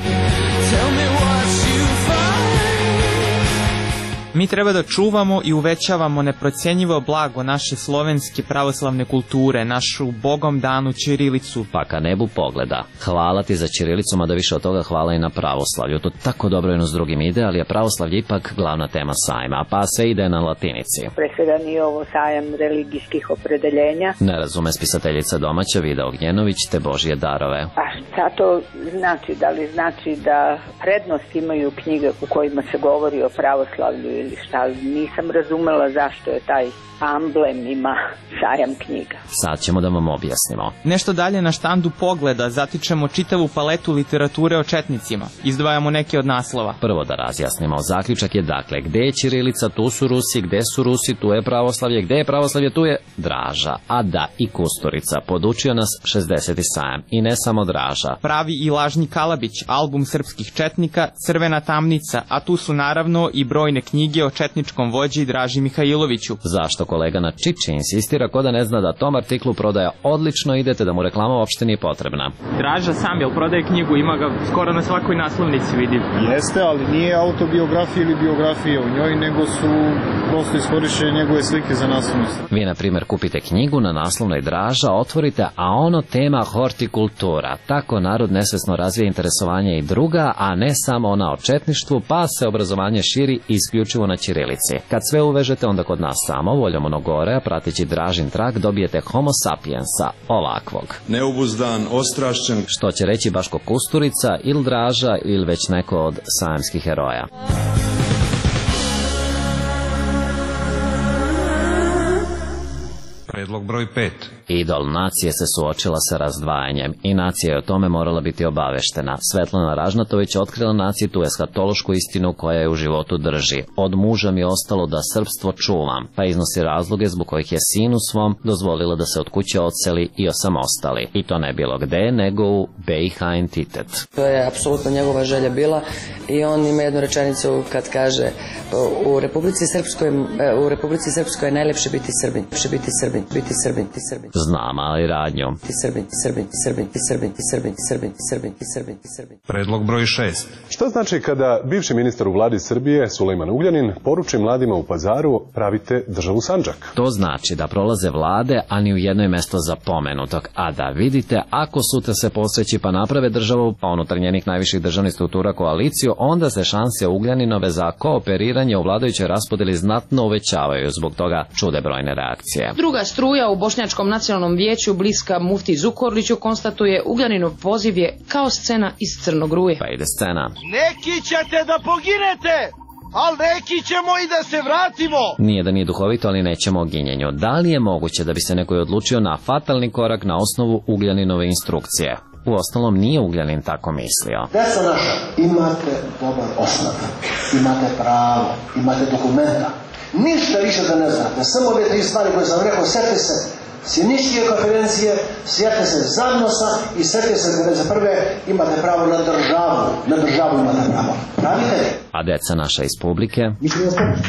Mi treba da čuvamo i uvećavamo neprocenjivo blago naše slovenske pravoslavne kulture, našu bogom danu ćirilicu. Pa ka nebu pogleda. Hvala ti za ćirilicu, mada više od toga hvala i na pravoslavlju. To tako dobro jedno s drugim ide, ali je pravoslavlje ipak glavna tema sajma, pa sve ide na latinici. Pre svega nije ovo sajam religijskih opredeljenja. Ne razume spisateljica domaća Vida Ognjenović te Božje darove. A šta to znači? Da li znači da prednost imaju knjige u kojima se govori o pravoslavlju ili šta? Nisam razumela zašto je taj amblem ima sajam knjiga. Sad ćemo da vam objasnimo. Nešto dalje na štandu Pogleda zatičemo čitavu paletu literature o četnicima. Izdvajamo neke od naslova. Prvo da razjasnimo. Zaključak je dakle, gde je ćirilica, tu su Rusi, gde su Rusi, tu je pravoslavlje, gde je pravoslavlje, tu je Draža. A da, i Kusturica. Podučio nas šezdeseti sajam. I ne samo Draža. Pravi i lažni Kalabić, album srpskih četnika, Crvena tamnica, a tu su naravno i brojne knjige o četničkom vođi Draži Mihajloviću. Zašto kolega na Čiči insistira ko da ne zna da tom artiklu prodaja odlično, idete da mu reklama uopšte nije potrebna. Draža sam, jel prodaje knjigu, ima ga skoro na svakoj naslovnici, vidim. Jeste, ali nije autobiografija ili biografija u njoj, nego su prosto iskorišćene njegove slike za naslovnicu. Vi, na primjer, kupite knjigu na naslovnoj Draža, otvorite, a ono tema hortikultura. Tako narod nesvesno razvija interesovanje i druga, a ne samo ona o četništvu, pa se obrazovanje širi isključivo na ćirilici. Kad sve uvežete, onda kod nas samo, voljom onog gore, prateći Dražin trag, dobijete homo sapiensa, ovakvog. Neobuzdan, ostrašćen. Što će reći Baško Kusturica, ili Draža, ili već neko od sajamskih heroja. Predlog broj pet. Idol nacije se suočila sa razdvajanjem i nacija je o tome morala biti obaveštena. Svetlana Ražnatović otkrila naciji tu eskatološku istinu koja je u životu drži. Od muža mi je ostalo da srpstvo čuvam, pa iznosi razloge zbog kojih je sinu svom dozvolila da se od kuće odseli i osamostali. I to ne bilo gde, nego u B i H entitet. To je apsolutno njegova želja bila i on ima jednu rečenicu kad kaže u Republici Srpskoj, u Republici Srpskoj je najlepše biti Srbin, biti Srbin, biti Srbin, ti Srbin. Znam, ali radnju. Ti Srbin, ti Srbin, ti Srbin, ti Srbin, ti Srbin, ti Srbin, ti Srbin, ti Srbin, ti Srbin. Predlog broj šest. Šta znači kada bivši ministar u vladi Srbije, Sulejman Ugljanin, poruči mladima u Pazaru pravite državu Sandžak? To znači da prolaze vlade, a ni u jednoj mesto za pomenutog. A da vidite, ako sutra se posreći pa naprave državu, pa unutar njenih najviših državnih struktura koaliciju, onda se šanse Ugljaninove za kooperiranje u vladajućoj raspodeli znatno uvećavaju, zbog toga čude brojne reakcije. Druga struja u Bošnjačkom nacionalnom vijeću, bliska Mufti Zukorliću, konstatuje Ugljaninov poziv je kao scena iz Crnog ruje. Pa ide scena. Neki ćete da poginete, ali neki ćemo i da se vratimo. Nije da nije duhovito, ali nećemo o ginjenju. Da li je moguće da bi se neko odlučio na fatalni korak na osnovu Ugljaninove instrukcije? U ostalom nije Ugljanin tako mislio. Deca naša, imate dobar osnov, imate pravo, imate dokumenta. Ništa više da ne znate, samo ove tri stvari koje sam rekao, sjetite se sjeničke konferencije, sjetite se Zadnosa i sjetite se da za prve imate pravo na državu, na državu imate pravo. Pravite? A deca naša iz publike? Mislite da ste?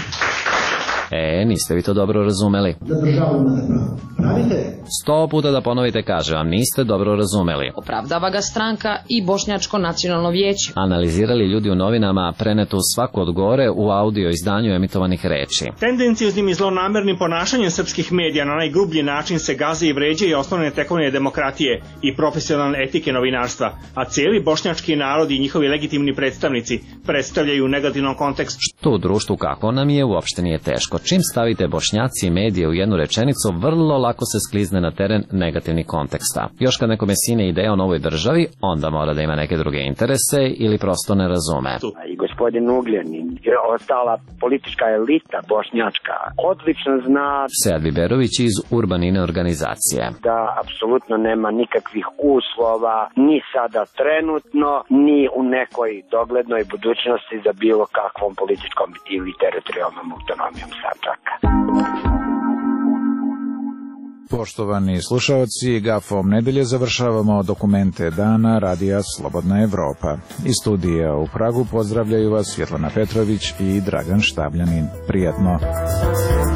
E, niste vi to dobro razumeli. Na državu imate pravo. Pravite? Sto puta da ponovite, kaže vam, niste dobro razumeli. Opravdava ga stranka i Bošnjačko nacionalno vijeće. Analizirali ljudi u novinama prenetu svaku od gore u audio izdanju emitovanih reči. Tendencijoznim i zlonamernim ponašanjem srpskih medija na najgrublji način se gaze i vređe i osnovne tekovine demokratije i profesionalne etike novinarstva, a cijeli bošnjački narod i njihovi legitimni predstavnici predstavljaju u negativnom kontekstu. Što u društvu kako nam je uopšte nije teško. čim stavite Bošnjaci i medije u jednu rečenicu, vrlo lako se sklizne na teren negativnih konteksta. Još kad nekome sine ideja o novoj državi, onda mora da ima neke druge interese ili prosto ne razume. I gospodin Ugljanin, ostala politička elita bošnjačka, odlično zna Sead Biberović iz Urbanine organizacije. Da apsolutno nema nikakvih uslova, ni sada trenutno, ni u nekoj doglednoj budućnosti za bilo kakvom političkom ili teritorijalnom autonomijom Sandžaka. Poštovani slušaoci, Gafom nedelje završavamo dokumente dana Radija Slobodna Evropa. Iz studija u Pragu pozdravljaju vas Svjetlana Petrović i Dragan Štabljanin. Prijatno.